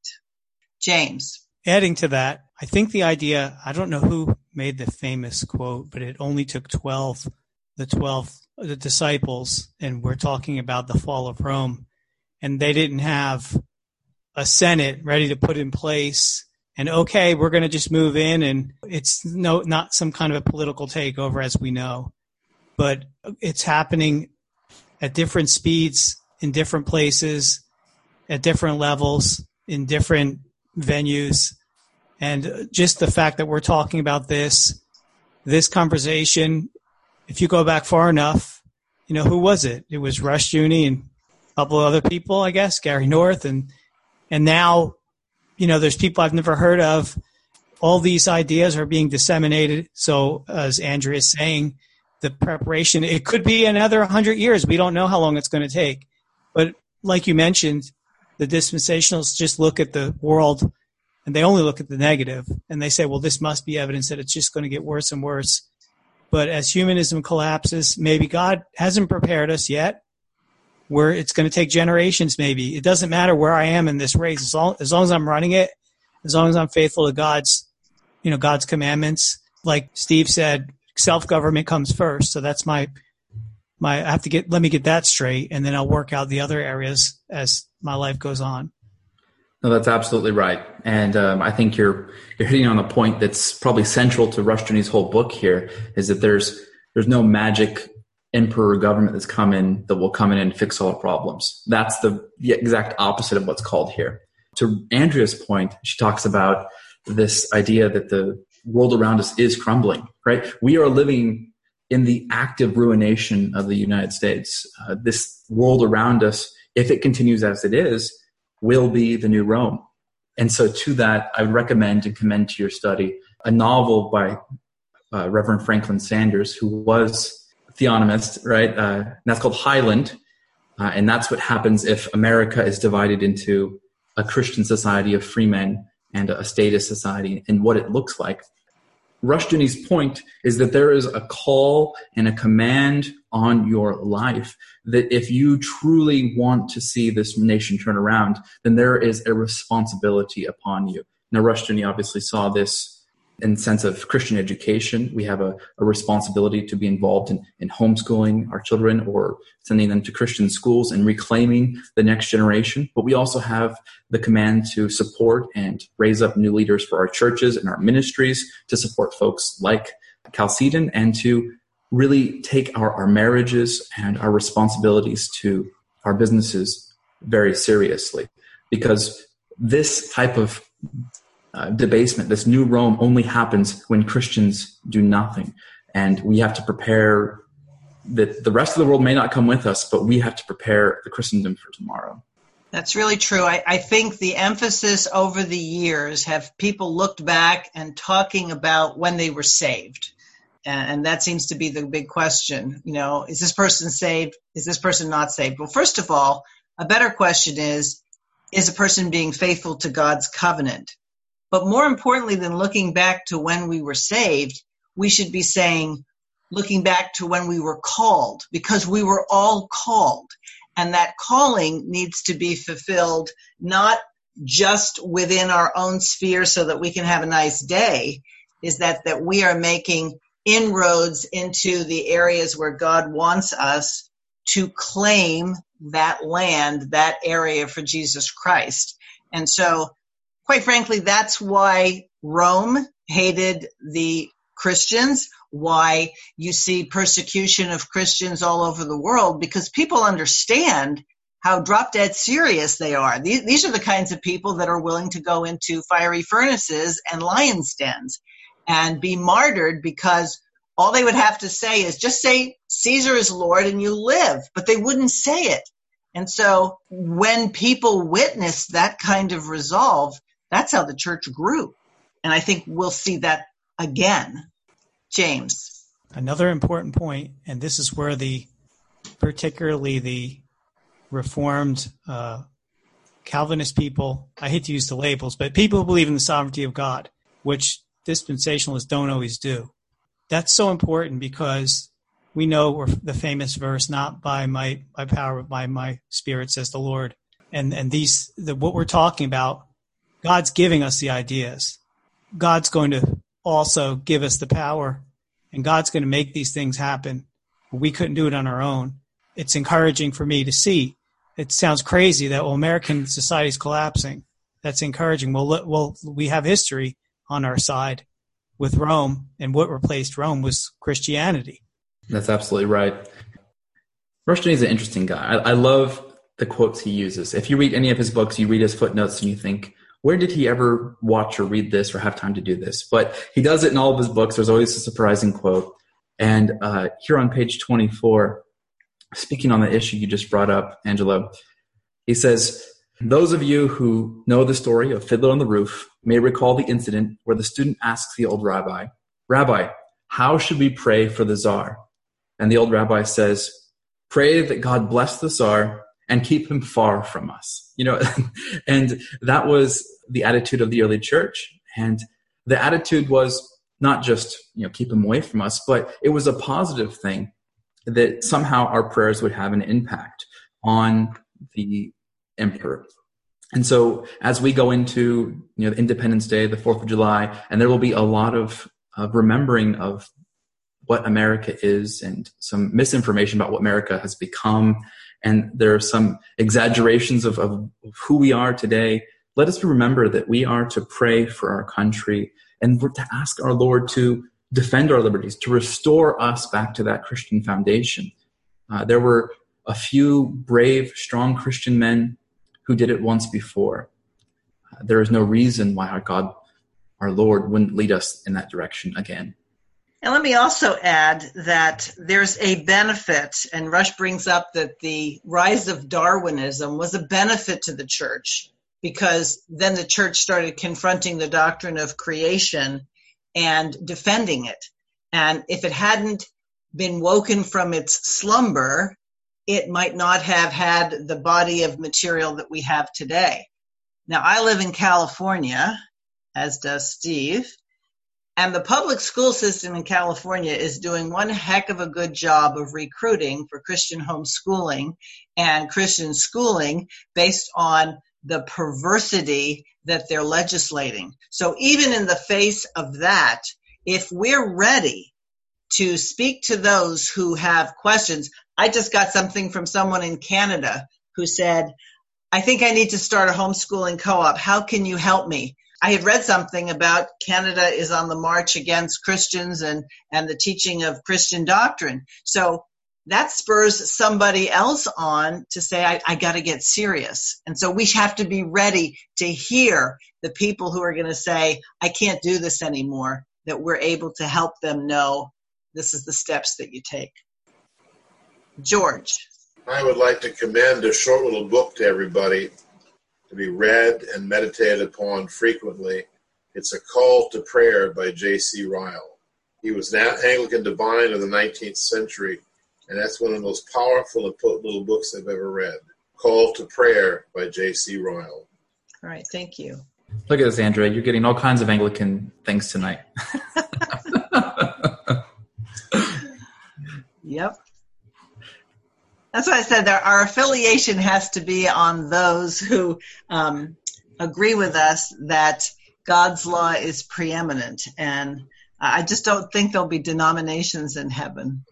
James. Adding to that, I think the idea, I don't know who made the famous quote, but it only took twelve, the twelve the disciples, and we're talking about the fall of Rome, and they didn't have a Senate ready to put in place, and okay, we're going to just move in, and it's no not some kind of a political takeover, as we know, but it's happening at different speeds, in different places, at different levels, in different venues. And just the fact that we're talking about this, this conversation, if you go back far enough, you know, who was it? It was Rushdoony and a couple of other people, I guess, Gary North. And, and now, you know, there's people I've never heard of. All these ideas are being disseminated. So as Andrea is saying, the preparation, it could be another one hundred years. We don't know how long it's going to take. But like you mentioned, the dispensationalists just look at the world and they only look at the negative. And they say, well, this must be evidence that it's just going to get worse and worse. But as humanism collapses, maybe God hasn't prepared us yet, where it's going to take generations maybe. It doesn't matter where I am in this race. As long, as long as I'm running it, as long as I'm faithful to God's, you know, God's commandments. Like Steve said, self-government comes first. So that's my, my, I have to get, let me get that straight, and then I'll work out the other areas as my life goes on. No, that's absolutely right. And um, I think you're you're hitting on a point that's probably central to Rushdoony's whole book here, is that there's there's no magic emperor government that's come in that will come in and fix all the problems. That's the, the exact opposite of what's called here. To Andrea's point, she talks about this idea that the world around us is crumbling, right? We are living in the active ruination of the United States. Uh, this world around us, if it continues as it is, will be the new Rome. And so to that, I would recommend and commend to your study a novel by uh, Reverend Franklin Sanders, who was a theonomist, right? Uh, and that's called Highland. Uh, and that's what happens if America is divided into a Christian society of free men and a statist society, and what it looks like. Rushdoony's point is that there is a call and a command on your life that if you truly want to see this nation turn around, then there is a responsibility upon you. Now, Rushdoony obviously saw this in the sense of Christian education. We have a, a responsibility to be involved in, in homeschooling our children or sending them to Christian schools and reclaiming the next generation. But we also have the command to support and raise up new leaders for our churches and our ministries, to support folks like Chalcedon and to really take our, our marriages and our responsibilities to our businesses very seriously. Because this type of uh, debasement, this new Rome, only happens when Christians do nothing. And we have to prepare that the rest of the world may not come with us, but we have to prepare the Christendom for tomorrow. That's really true. I, I think the emphasis over the years have people looked back and talking about when they were saved. And, and that seems to be the big question. You know, is this person saved? Is this person not saved? Well, first of all, a better question is, is a person being faithful to God's covenant? But more importantly than looking back to when we were saved, we should be saying, looking back to when we were called, because we were all called. And that calling needs to be fulfilled not just within our own sphere so that we can have a nice day, is that, that we are making inroads into the areas where God wants us to claim that land, that area for Jesus Christ. And so, quite frankly, that's why Rome hated the Christians, why you see persecution of Christians all over the world, because people understand how drop dead serious they are. These, these are the kinds of people that are willing to go into fiery furnaces and lions' dens and be martyred, because all they would have to say is just say Caesar is Lord and you live, but they wouldn't say it. And so when people witness that kind of resolve, that's how the church grew. And I think we'll see that again. James. Another important point, and this is where the, particularly the Reformed uh, Calvinist people, I hate to use the labels, but people who believe in the sovereignty of God, which dispensationalists don't always do. That's so important because we know the famous verse, not by might, by power, but by my spirit, says the Lord. And and these, the, what we're talking about, God's giving us the ideas. God's going to also give us the power, and God's going to make these things happen. We couldn't do it on our own. It's encouraging for me to see. It sounds crazy that, well, American society is collapsing. That's encouraging. Well, well, we have history on our side with Rome, and what replaced Rome was Christianity. That's absolutely right. Rushdoony is an interesting guy. I, I love the quotes he uses. If you read any of his books, you read his footnotes and you think, where did he ever watch or read this or have time to do this? But he does it in all of his books. There's always a surprising quote. And uh, here on page twenty-four, speaking on the issue you just brought up, Angelo, he says, those of you who know the story of Fiddler on the Roof may recall the incident where the student asks the old rabbi, Rabbi, how should we pray for the Tsar? And the old rabbi says, pray that God bless the Tsar and keep him far from us. You know, and that was the attitude of the early church. And the attitude was not just, you know, keep him away from us, but it was a positive thing that somehow our prayers would have an impact on the emperor. And so as we go into, you know, Independence Day, the fourth of July, and there will be a lot of, of remembering of what America is and some misinformation about what America has become. And there are some exaggerations of, of who we are today. Let us remember that we are to pray for our country and we're to ask our Lord to defend our liberties, to restore us back to that Christian foundation. Uh, there were a few brave, strong Christian men who did it once before. Uh, there is no reason why our God, our Lord, wouldn't lead us in that direction again. And let me also add that there's a benefit, and Rush brings up that the rise of Darwinism was a benefit to the church, because then the church started confronting the doctrine of creation and defending it. And if it hadn't been woken from its slumber, it might not have had the body of material that we have today. Now, I live in California, as does Steve. And the public school system in California is doing one heck of a good job of recruiting for Christian homeschooling and Christian schooling based on the perversity that they're legislating. So even in the face of that, if we're ready to speak to those who have questions, I just got something from someone in Canada who said, I think I need to start a homeschooling co-op. How can you help me? I had read something about Canada is on the march against Christians and, and the teaching of Christian doctrine. So that spurs somebody else on to say, I, I got to get serious. And so we have to be ready to hear the people who are going to say, I can't do this anymore, that we're able to help them know this is the steps that you take. George. I would like to commend a short little book to everybody to be read and meditated upon frequently. It's A Call to Prayer by J C Ryle. He was an Anglican divine of the nineteenth century, and that's one of the most powerful and potent little books I've ever read. Call to Prayer by J C Ryle. All right, thank you. Look at this, Andrea. You're getting all kinds of Anglican things tonight. Yep. That's why I said that our affiliation has to be on those who um, agree with us that God's law is preeminent. And I just don't think there'll be denominations in heaven.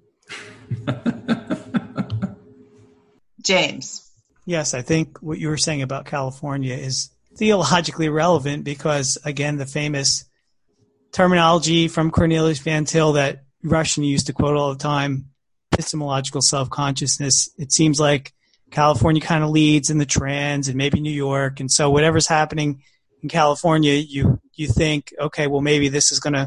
James. Yes, I think what you were saying about California is theologically relevant because, again, the famous terminology from Cornelius Van Til that Rushdoony used to quote all the time, epistemological self-consciousness. It seems like California kind of leads in the trends and maybe New York. And so whatever's happening in California, you you think, okay, well, maybe this is going to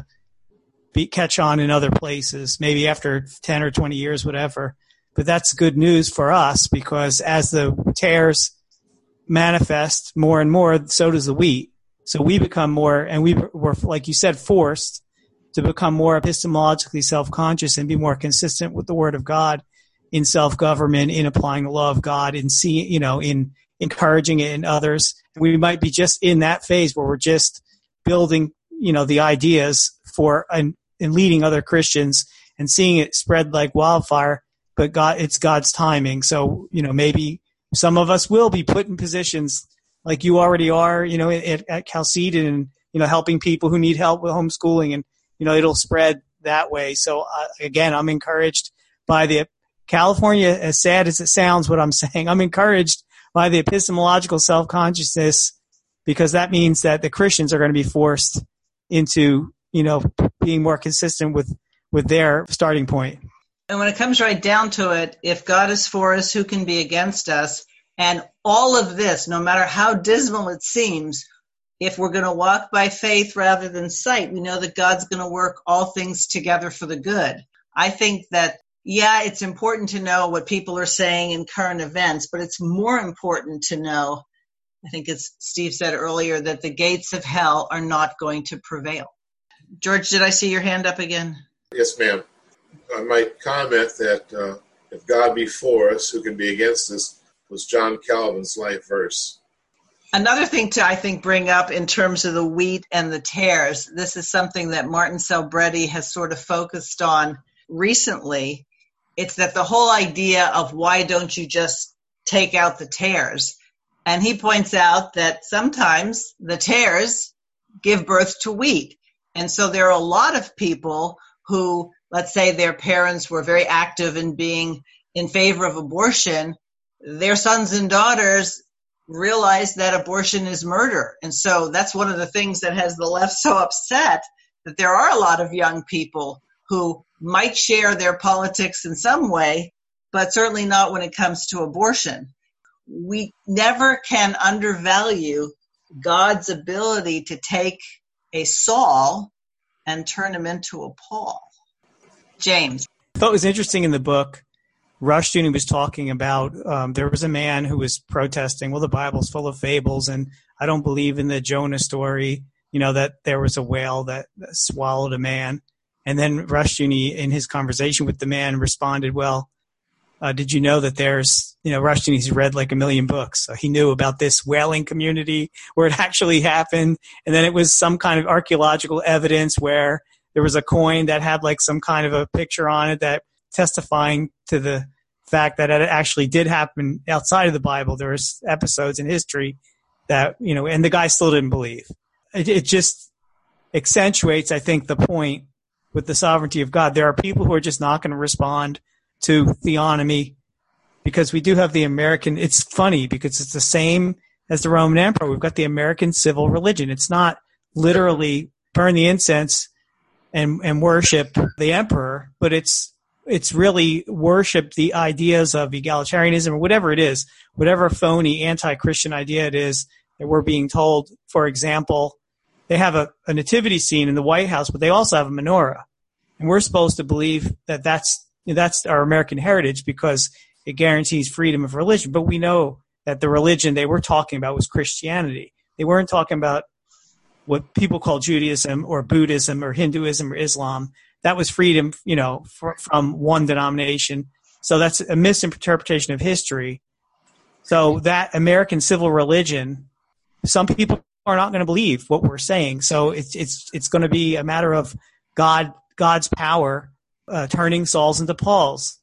be catch on in other places, maybe after ten or twenty years, whatever. But that's good news for us because as the tares manifest more and more, so does the wheat. So we become more, and we were, like you said, forced to become more epistemologically self-conscious and be more consistent with the Word of God in self-government, in applying the law of God, in seeing, you know, in encouraging it in others. We might be just in that phase where we're just building, you know, the ideas for and, and leading other Christians and seeing it spread like wildfire. But God, it's God's timing. So, you know, maybe some of us will be put in positions like you already are, you know, at, at Chalcedon and, you know, helping people who need help with homeschooling, and, you know, it'll spread that way. So, uh, again, I'm encouraged by the California, as sad as it sounds, what I'm saying, I'm encouraged by the epistemological self-consciousness because that means that the Christians are going to be forced into, you know, being more consistent with, with their starting point. And when it comes right down to it, if God is for us, who can be against us? And all of this, no matter how dismal it seems, if we're going to walk by faith rather than sight, we know that God's going to work all things together for the good. I think that, yeah, it's important to know what people are saying in current events, but it's more important to know, I think as Steve said earlier, that the gates of hell are not going to prevail. George, did I see your hand up again? Yes, ma'am. I might comment that uh, if God be for us, who can be against us, was John Calvin's life verse. Another thing to, I think, bring up in terms of the wheat and the tares, this is something that Martin Celbredi has sort of focused on recently. It's that the whole idea of why don't you just take out the tares? And he points out that sometimes the tares give birth to wheat. And so there are a lot of people who, let's say their parents were very active in being in favor of abortion, their sons and daughters realize that abortion is murder. And so that's one of the things that has the left so upset, that there are a lot of young people who might share their politics in some way, but certainly not when it comes to abortion. We never can undervalue God's ability to take a Saul and turn him into a Paul. James. I thought it was interesting in the book, Rushdoony was talking about um, there was a man who was protesting, well, the Bible's full of fables, and I don't believe in the Jonah story, you know, that there was a whale that, that swallowed a man. And then Rushdoony, in his conversation with the man, responded, well, uh, did you know that there's, you know, Rushdoony's read like a million books. So he knew about this whaling community where it actually happened. And then it was some kind of archaeological evidence where there was a coin that had like some kind of a picture on it that testifying to the fact that it actually did happen outside of the Bible. There was episodes in history that, you know, and the guy still didn't believe. It, it just accentuates, I think, the point with the sovereignty of God. There are people who are just not going to respond to theonomy because we do have the American. It's funny because it's the same as the Roman emperor. We've got the American civil religion. It's not literally burn the incense and, and worship the emperor, but it's it's really worship the ideas of egalitarianism or whatever it is, whatever phony anti-Christian idea it is that we're being told. For example, they have a, a nativity scene in the White House, but they also have a menorah. And we're supposed to believe that that's, that's our American heritage because it guarantees freedom of religion. But we know that the religion they were talking about was Christianity. They weren't talking about what people call Judaism or Buddhism or Hinduism or Islam. That was freedom, you know, for, from one denomination. So that's a misinterpretation of history. So that American civil religion, some people are not going to believe what we're saying. So it's it's it's going to be a matter of God God's power uh, turning Sauls into Pauls.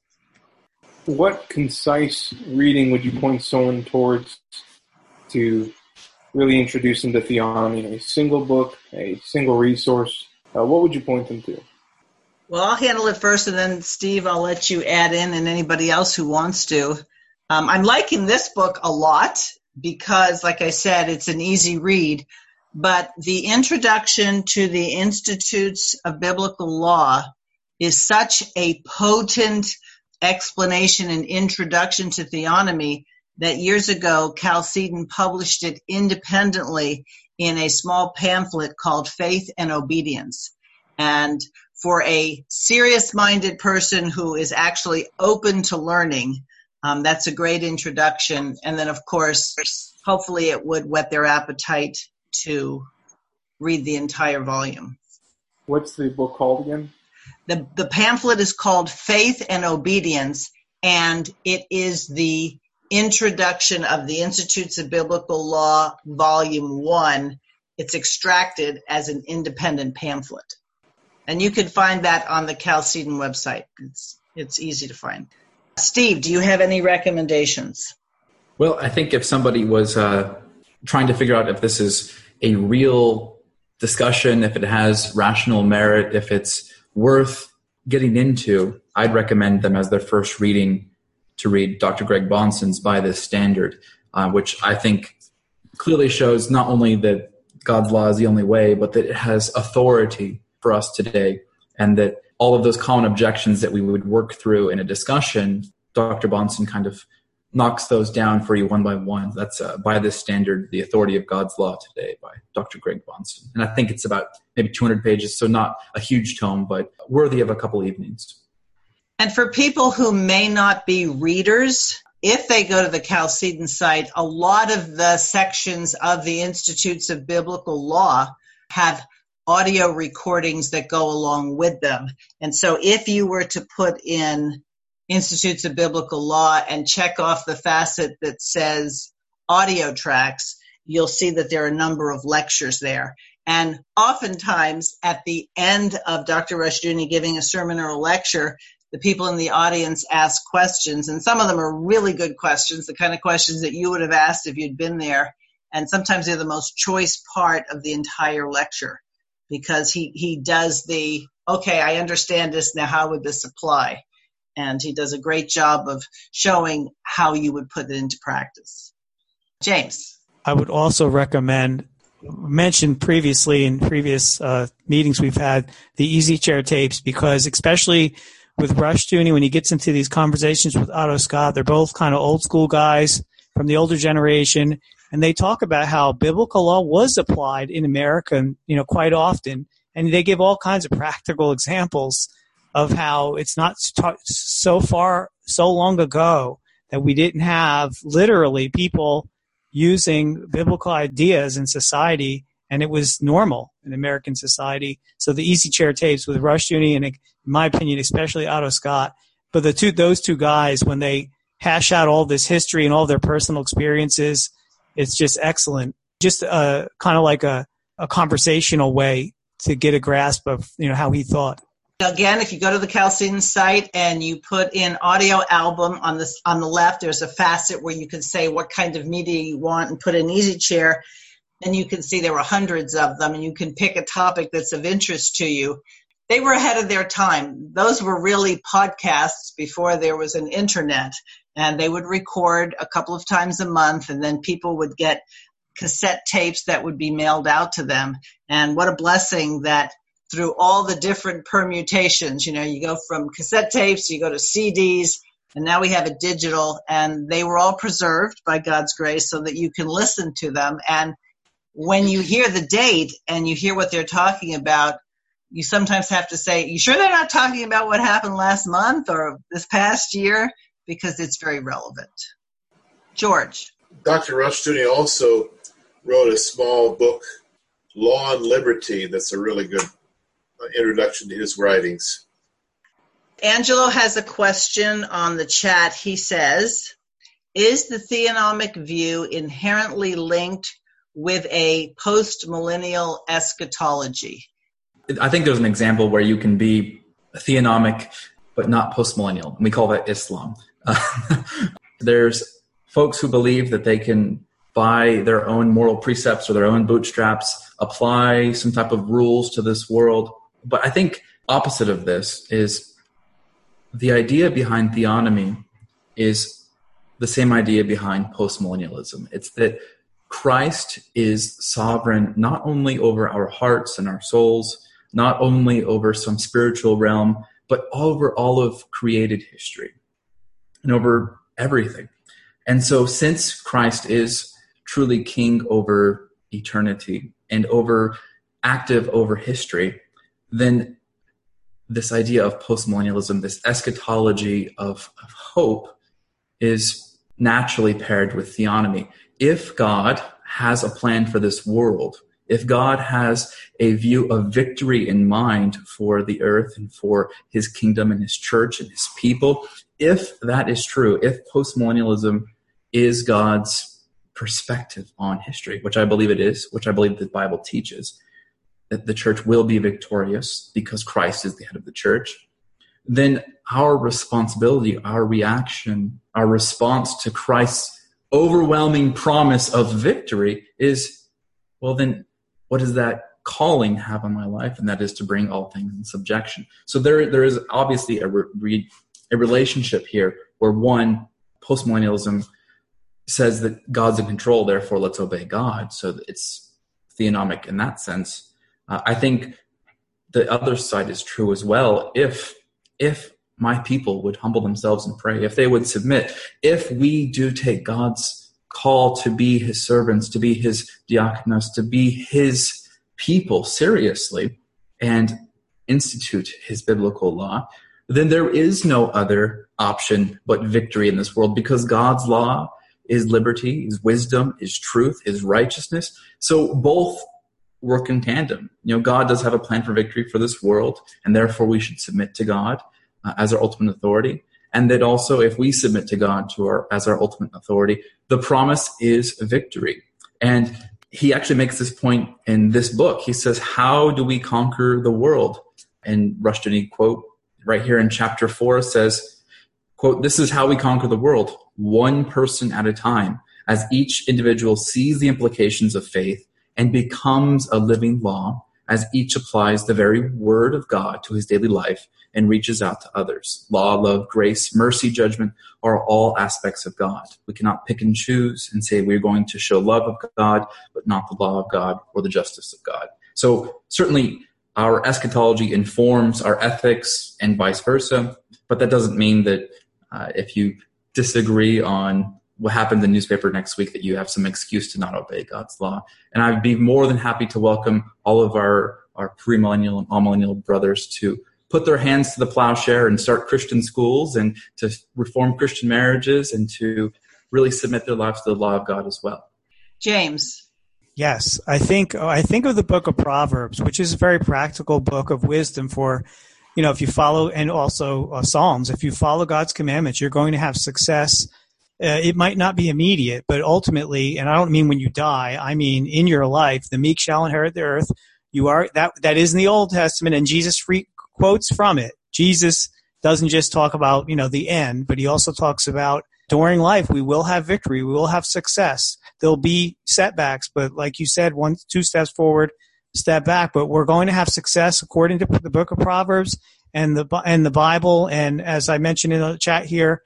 What concise reading would you point someone towards to really introduce them to theonomy? A single book, a single resource? Uh, what would you point them to? Well, I'll handle it first, and then, Steve, I'll let you add in, and anybody else who wants to. Um, I'm liking this book a lot because, like I said, it's an easy read. But the introduction to the Institutes of Biblical Law is such a potent explanation and introduction to theonomy that years ago, Chalcedon published it independently in a small pamphlet called Faith and Obedience. And for a serious-minded person who is actually open to learning, um, that's a great introduction. And then, of course, hopefully it would whet their appetite to read the entire volume. What's the book called again? The, the pamphlet is called Faith and Obedience, and it is the introduction of the Institutes of Biblical Law, Volume one. It's extracted as an independent pamphlet. And you can find that on the Chalcedon website. It's it's easy to find. Steve, do you have any recommendations? Well, I think if somebody was uh, trying to figure out if this is a real discussion, if it has rational merit, if it's worth getting into, I'd recommend them as their first reading to read Doctor Greg Bahnsen's By This Standard, uh, which I think clearly shows not only that God's law is the only way, but that it has authority for us today, and that all of those common objections that we would work through in a discussion, Doctor Bahnsen kind of knocks those down for you one by one. That's uh, By This Standard, The Authority of God's Law Today by Doctor Greg Bahnsen. And I think it's about maybe two hundred pages, so not a huge tome, but worthy of a couple evenings. And for people who may not be readers, if they go to the Chalcedon site, a lot of the sections of the Institutes of Biblical Law have audio recordings that go along with them. And so if you were to put in Institutes of Biblical Law and check off the facet that says audio tracks, you'll see that there are a number of lectures there. And oftentimes at the end of Doctor Rushdoony giving a sermon or a lecture, the people in the audience ask questions, and some of them are really good questions, the kind of questions that you would have asked if you'd been there. And sometimes they're the most choice part of the entire lecture, because he, he does the, okay, I understand this, now how would this apply? And he does a great job of showing how you would put it into practice. James. I would also recommend, mentioned previously in previous uh, meetings we've had, the Easy Chair tapes, because especially with Rushdoony, when he gets into these conversations with Otto Scott, they're both kind of old school guys from the older generation, and they talk about how biblical law was applied in America, you know, quite often, and they give all kinds of practical examples of how it's not so far, so long ago that we didn't have literally people using biblical ideas in society, and it was normal in American society. So the Easy Chair tapes with Rushdoony and, in my opinion, especially Otto Scott, but the two, those two guys, when they hash out all this history and all their personal experiences, it's just excellent. Just uh, kind of like a, a conversational way to get a grasp of, you know, how he thought. Again, if you go to the Chalcedon site and you put in audio album on the, on the left, there's a facet where you can say what kind of media you want and put in Easy Chair. And you can see there were hundreds of them, and you can pick a topic that's of interest to you. They were ahead of their time. Those were really podcasts before there was an internet. and they would record a couple of times a month, and then people would get cassette tapes that would be mailed out to them. And what a blessing that through all the different permutations, you know, you go from cassette tapes, you go to C Ds, and now we have a digital, and they were all preserved by God's grace so that you can listen to them. And when you hear the date and you hear what they're talking about, you sometimes have to say, you sure they're not talking about what happened last month or this past year? Because it's very relevant. George. Doctor Rushdoony also wrote a small book, Law and Liberty, that's a really good introduction to his writings. Angelo has a question on the chat. He says, is the theonomic view inherently linked with a post-millennial eschatology? I think there's an example where you can be theonomic but not post-millennial. We call that Islam. Uh, there's folks who believe that they can, by their own moral precepts or their own bootstraps, apply some type of rules to this world. But I think opposite of this is the idea behind theonomy is the same idea behind postmillennialism. It's that Christ is sovereign not only over our hearts and our souls, not only over some spiritual realm, but over all of created history and over everything. And so since Christ is truly king over eternity and over active over history, then this idea of postmillennialism, this eschatology of, of hope, is naturally paired with theonomy. If God has a plan for this world, if God has a view of victory in mind for the earth and for his kingdom and his church and his people, if that is true, if postmillennialism is God's perspective on history, which I believe it is, which I believe the Bible teaches, that the church will be victorious because Christ is the head of the church, then our responsibility, our reaction, our response to Christ's overwhelming promise of victory is, well, then what does that calling have on my life? And that is to bring all things in subjection. So there, there is obviously a, re, a relationship here where, one, postmillennialism says that God's in control, therefore let's obey God. So it's theonomic in that sense. Uh, I think the other side is true as well. If if my people would humble themselves and pray, if they would submit, if we do take God's call to be his servants, to be his diakonos, to be his people seriously and institute his biblical law, then there is no other option but victory in this world, because God's law is liberty, is wisdom, is truth, is righteousness. So both work in tandem. You know, God does have a plan for victory for this world, and therefore we should submit to God uh, as our ultimate authority. And that also, if we submit to God to our, as our ultimate authority, the promise is victory. And he actually makes this point in this book. He says, how do we conquer the world? And Rushdoony, quote, right here in chapter four says, quote, this is how we conquer the world, one person at a time, as each individual sees the implications of faith and becomes a living law, as each applies the very word of God to his daily life and reaches out to others. Law, love, grace, mercy, judgment are all aspects of God. We cannot pick and choose and say we're going to show love of God, but not the law of God or the justice of God. So certainly our eschatology informs our ethics and vice versa, but that doesn't mean that uh, if you disagree on what happened in the newspaper next week that you have some excuse to not obey God's law. And I'd be more than happy to welcome all of our, our pre-millennial and all-millennial brothers to put their hands to the plowshare and start Christian schools and to reform Christian marriages and to really submit their lives to the law of God as well. James. Yes, I think I think of the book of Proverbs, which is a very practical book of wisdom for, you know, if you follow, and also uh, Psalms, if you follow God's commandments, you're going to have success. Uh, it might not be immediate, but ultimately, and I don't mean when you die, I mean in your life, the meek shall inherit the earth. You are that that is in the Old Testament, and Jesus free, quotes from it. Jesus doesn't just talk about, you know, the end, but he also talks about during life we will have victory, we will have success. There'll be setbacks, but like you said, one, two steps forward, step back. But we're going to have success according to the book of Proverbs and the and the Bible. And as I mentioned in the chat here,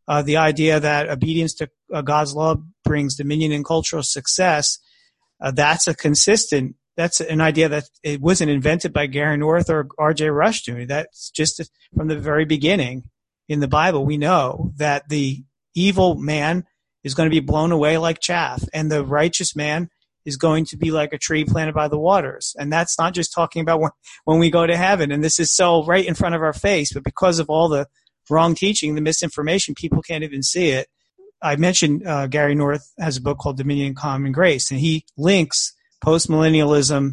uh, the idea that obedience to uh, God's law brings dominion and cultural success, uh, that's a consistent, that's an idea that it wasn't invented by Gary North or R J Rushdoony. That's just from the very beginning in the Bible. We know that the evil man is going to be blown away like chaff, and the righteous man is going to be like a tree planted by the waters. And that's not just talking about when, when we go to heaven. And this is so right in front of our face, but because of all the wrong teaching, the misinformation, people can't even see it. I mentioned uh, Gary North has a book called Dominion and Common Grace, and he links postmillennialism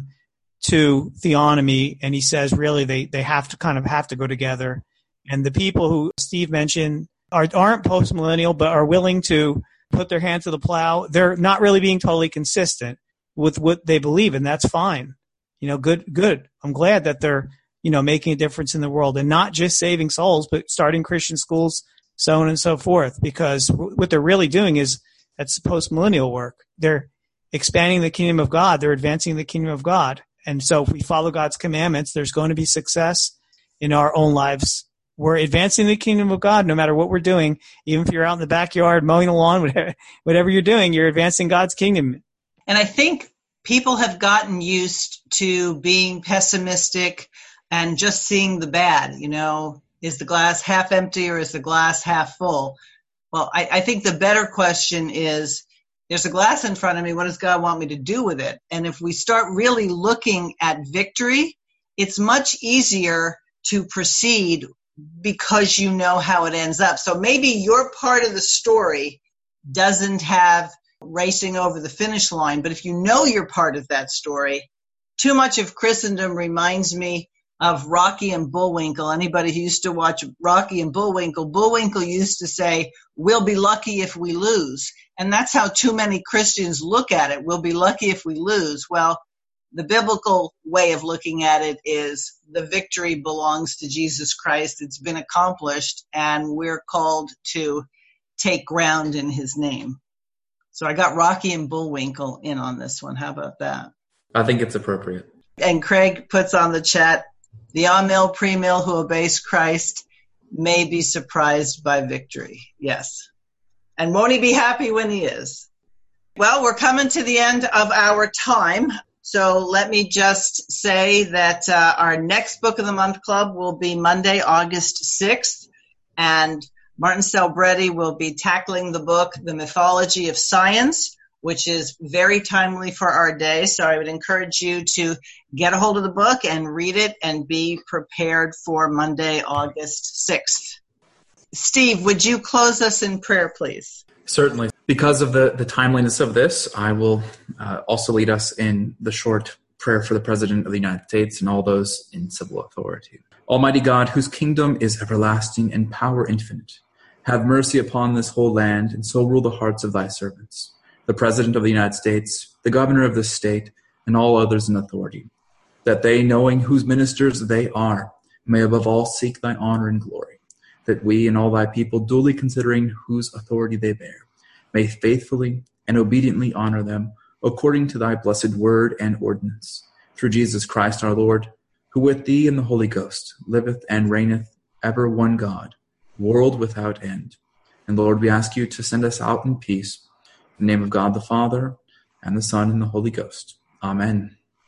to theonomy, and he says really they, they have to kind of have to go together. And the people who Steve mentioned are, aren't postmillennial, but are willing to put their hand to the plow. They're not really being totally consistent with what they believe, and that's fine. You know, good, good. I'm glad that they're, you know, making a difference in the world and not just saving souls, but starting Christian schools, so on and so forth, because what they're really doing is that's post-millennial work. They're expanding the kingdom of God. They're advancing the kingdom of God. And so if we follow God's commandments, there's going to be success in our own lives. We're advancing the kingdom of God no matter what we're doing. Even if you're out in the backyard mowing the lawn, whatever, whatever you're doing, you're advancing God's kingdom. And I think people have gotten used to being pessimistic and just seeing the bad. You know, is the glass half empty or is the glass half full? Well, I, I think the better question is, there's a glass in front of me. What does God want me to do with it? And if we start really looking at victory, it's much easier to proceed because you know how it ends up. So maybe your part of the story doesn't have racing over the finish line, but if you know you're part of that story, too much of Christendom reminds me of Rocky and Bullwinkle. Anybody who used to watch Rocky and Bullwinkle, Bullwinkle used to say, we'll be lucky if we lose. And that's how too many Christians look at it. We'll be lucky if we lose. Well, the biblical way of looking at it is the victory belongs to Jesus Christ. It's been accomplished, and we're called to take ground in his name. So I got Rocky and Bullwinkle in on this one. How about that? I think it's appropriate. And Craig puts on the chat, the on-mill, pre-mill who obeys Christ may be surprised by victory. Yes. And won't he be happy when he is? Well, we're coming to the end of our time. So let me just say that uh, our next Book of the Month Club will be Monday, August sixth. And Martin Celebretti will be tackling the book, The Mythology of Science, which is very timely for our day. So I would encourage you to get a hold of the book and read it and be prepared for Monday, August sixth. Steve, would you close us in prayer, please? Certainly. Because of the, the timeliness of this, I will uh, also lead us in the short prayer for the President of the United States and all those in civil authority. Almighty God, whose kingdom is everlasting and power infinite, have mercy upon this whole land and so rule the hearts of thy servants, the President of the United States, the Governor of this state, and all others in authority, that they, knowing whose ministers they are, may above all seek thy honor and glory, that we and all thy people, duly considering whose authority they bear, may faithfully and obediently honor them according to thy blessed word and ordinance, through Jesus Christ our Lord, who with thee and the Holy Ghost liveth and reigneth ever one God, world without end. And Lord, we ask you to send us out in peace, in the name of God the Father, and the Son, and the Holy Ghost. Amen.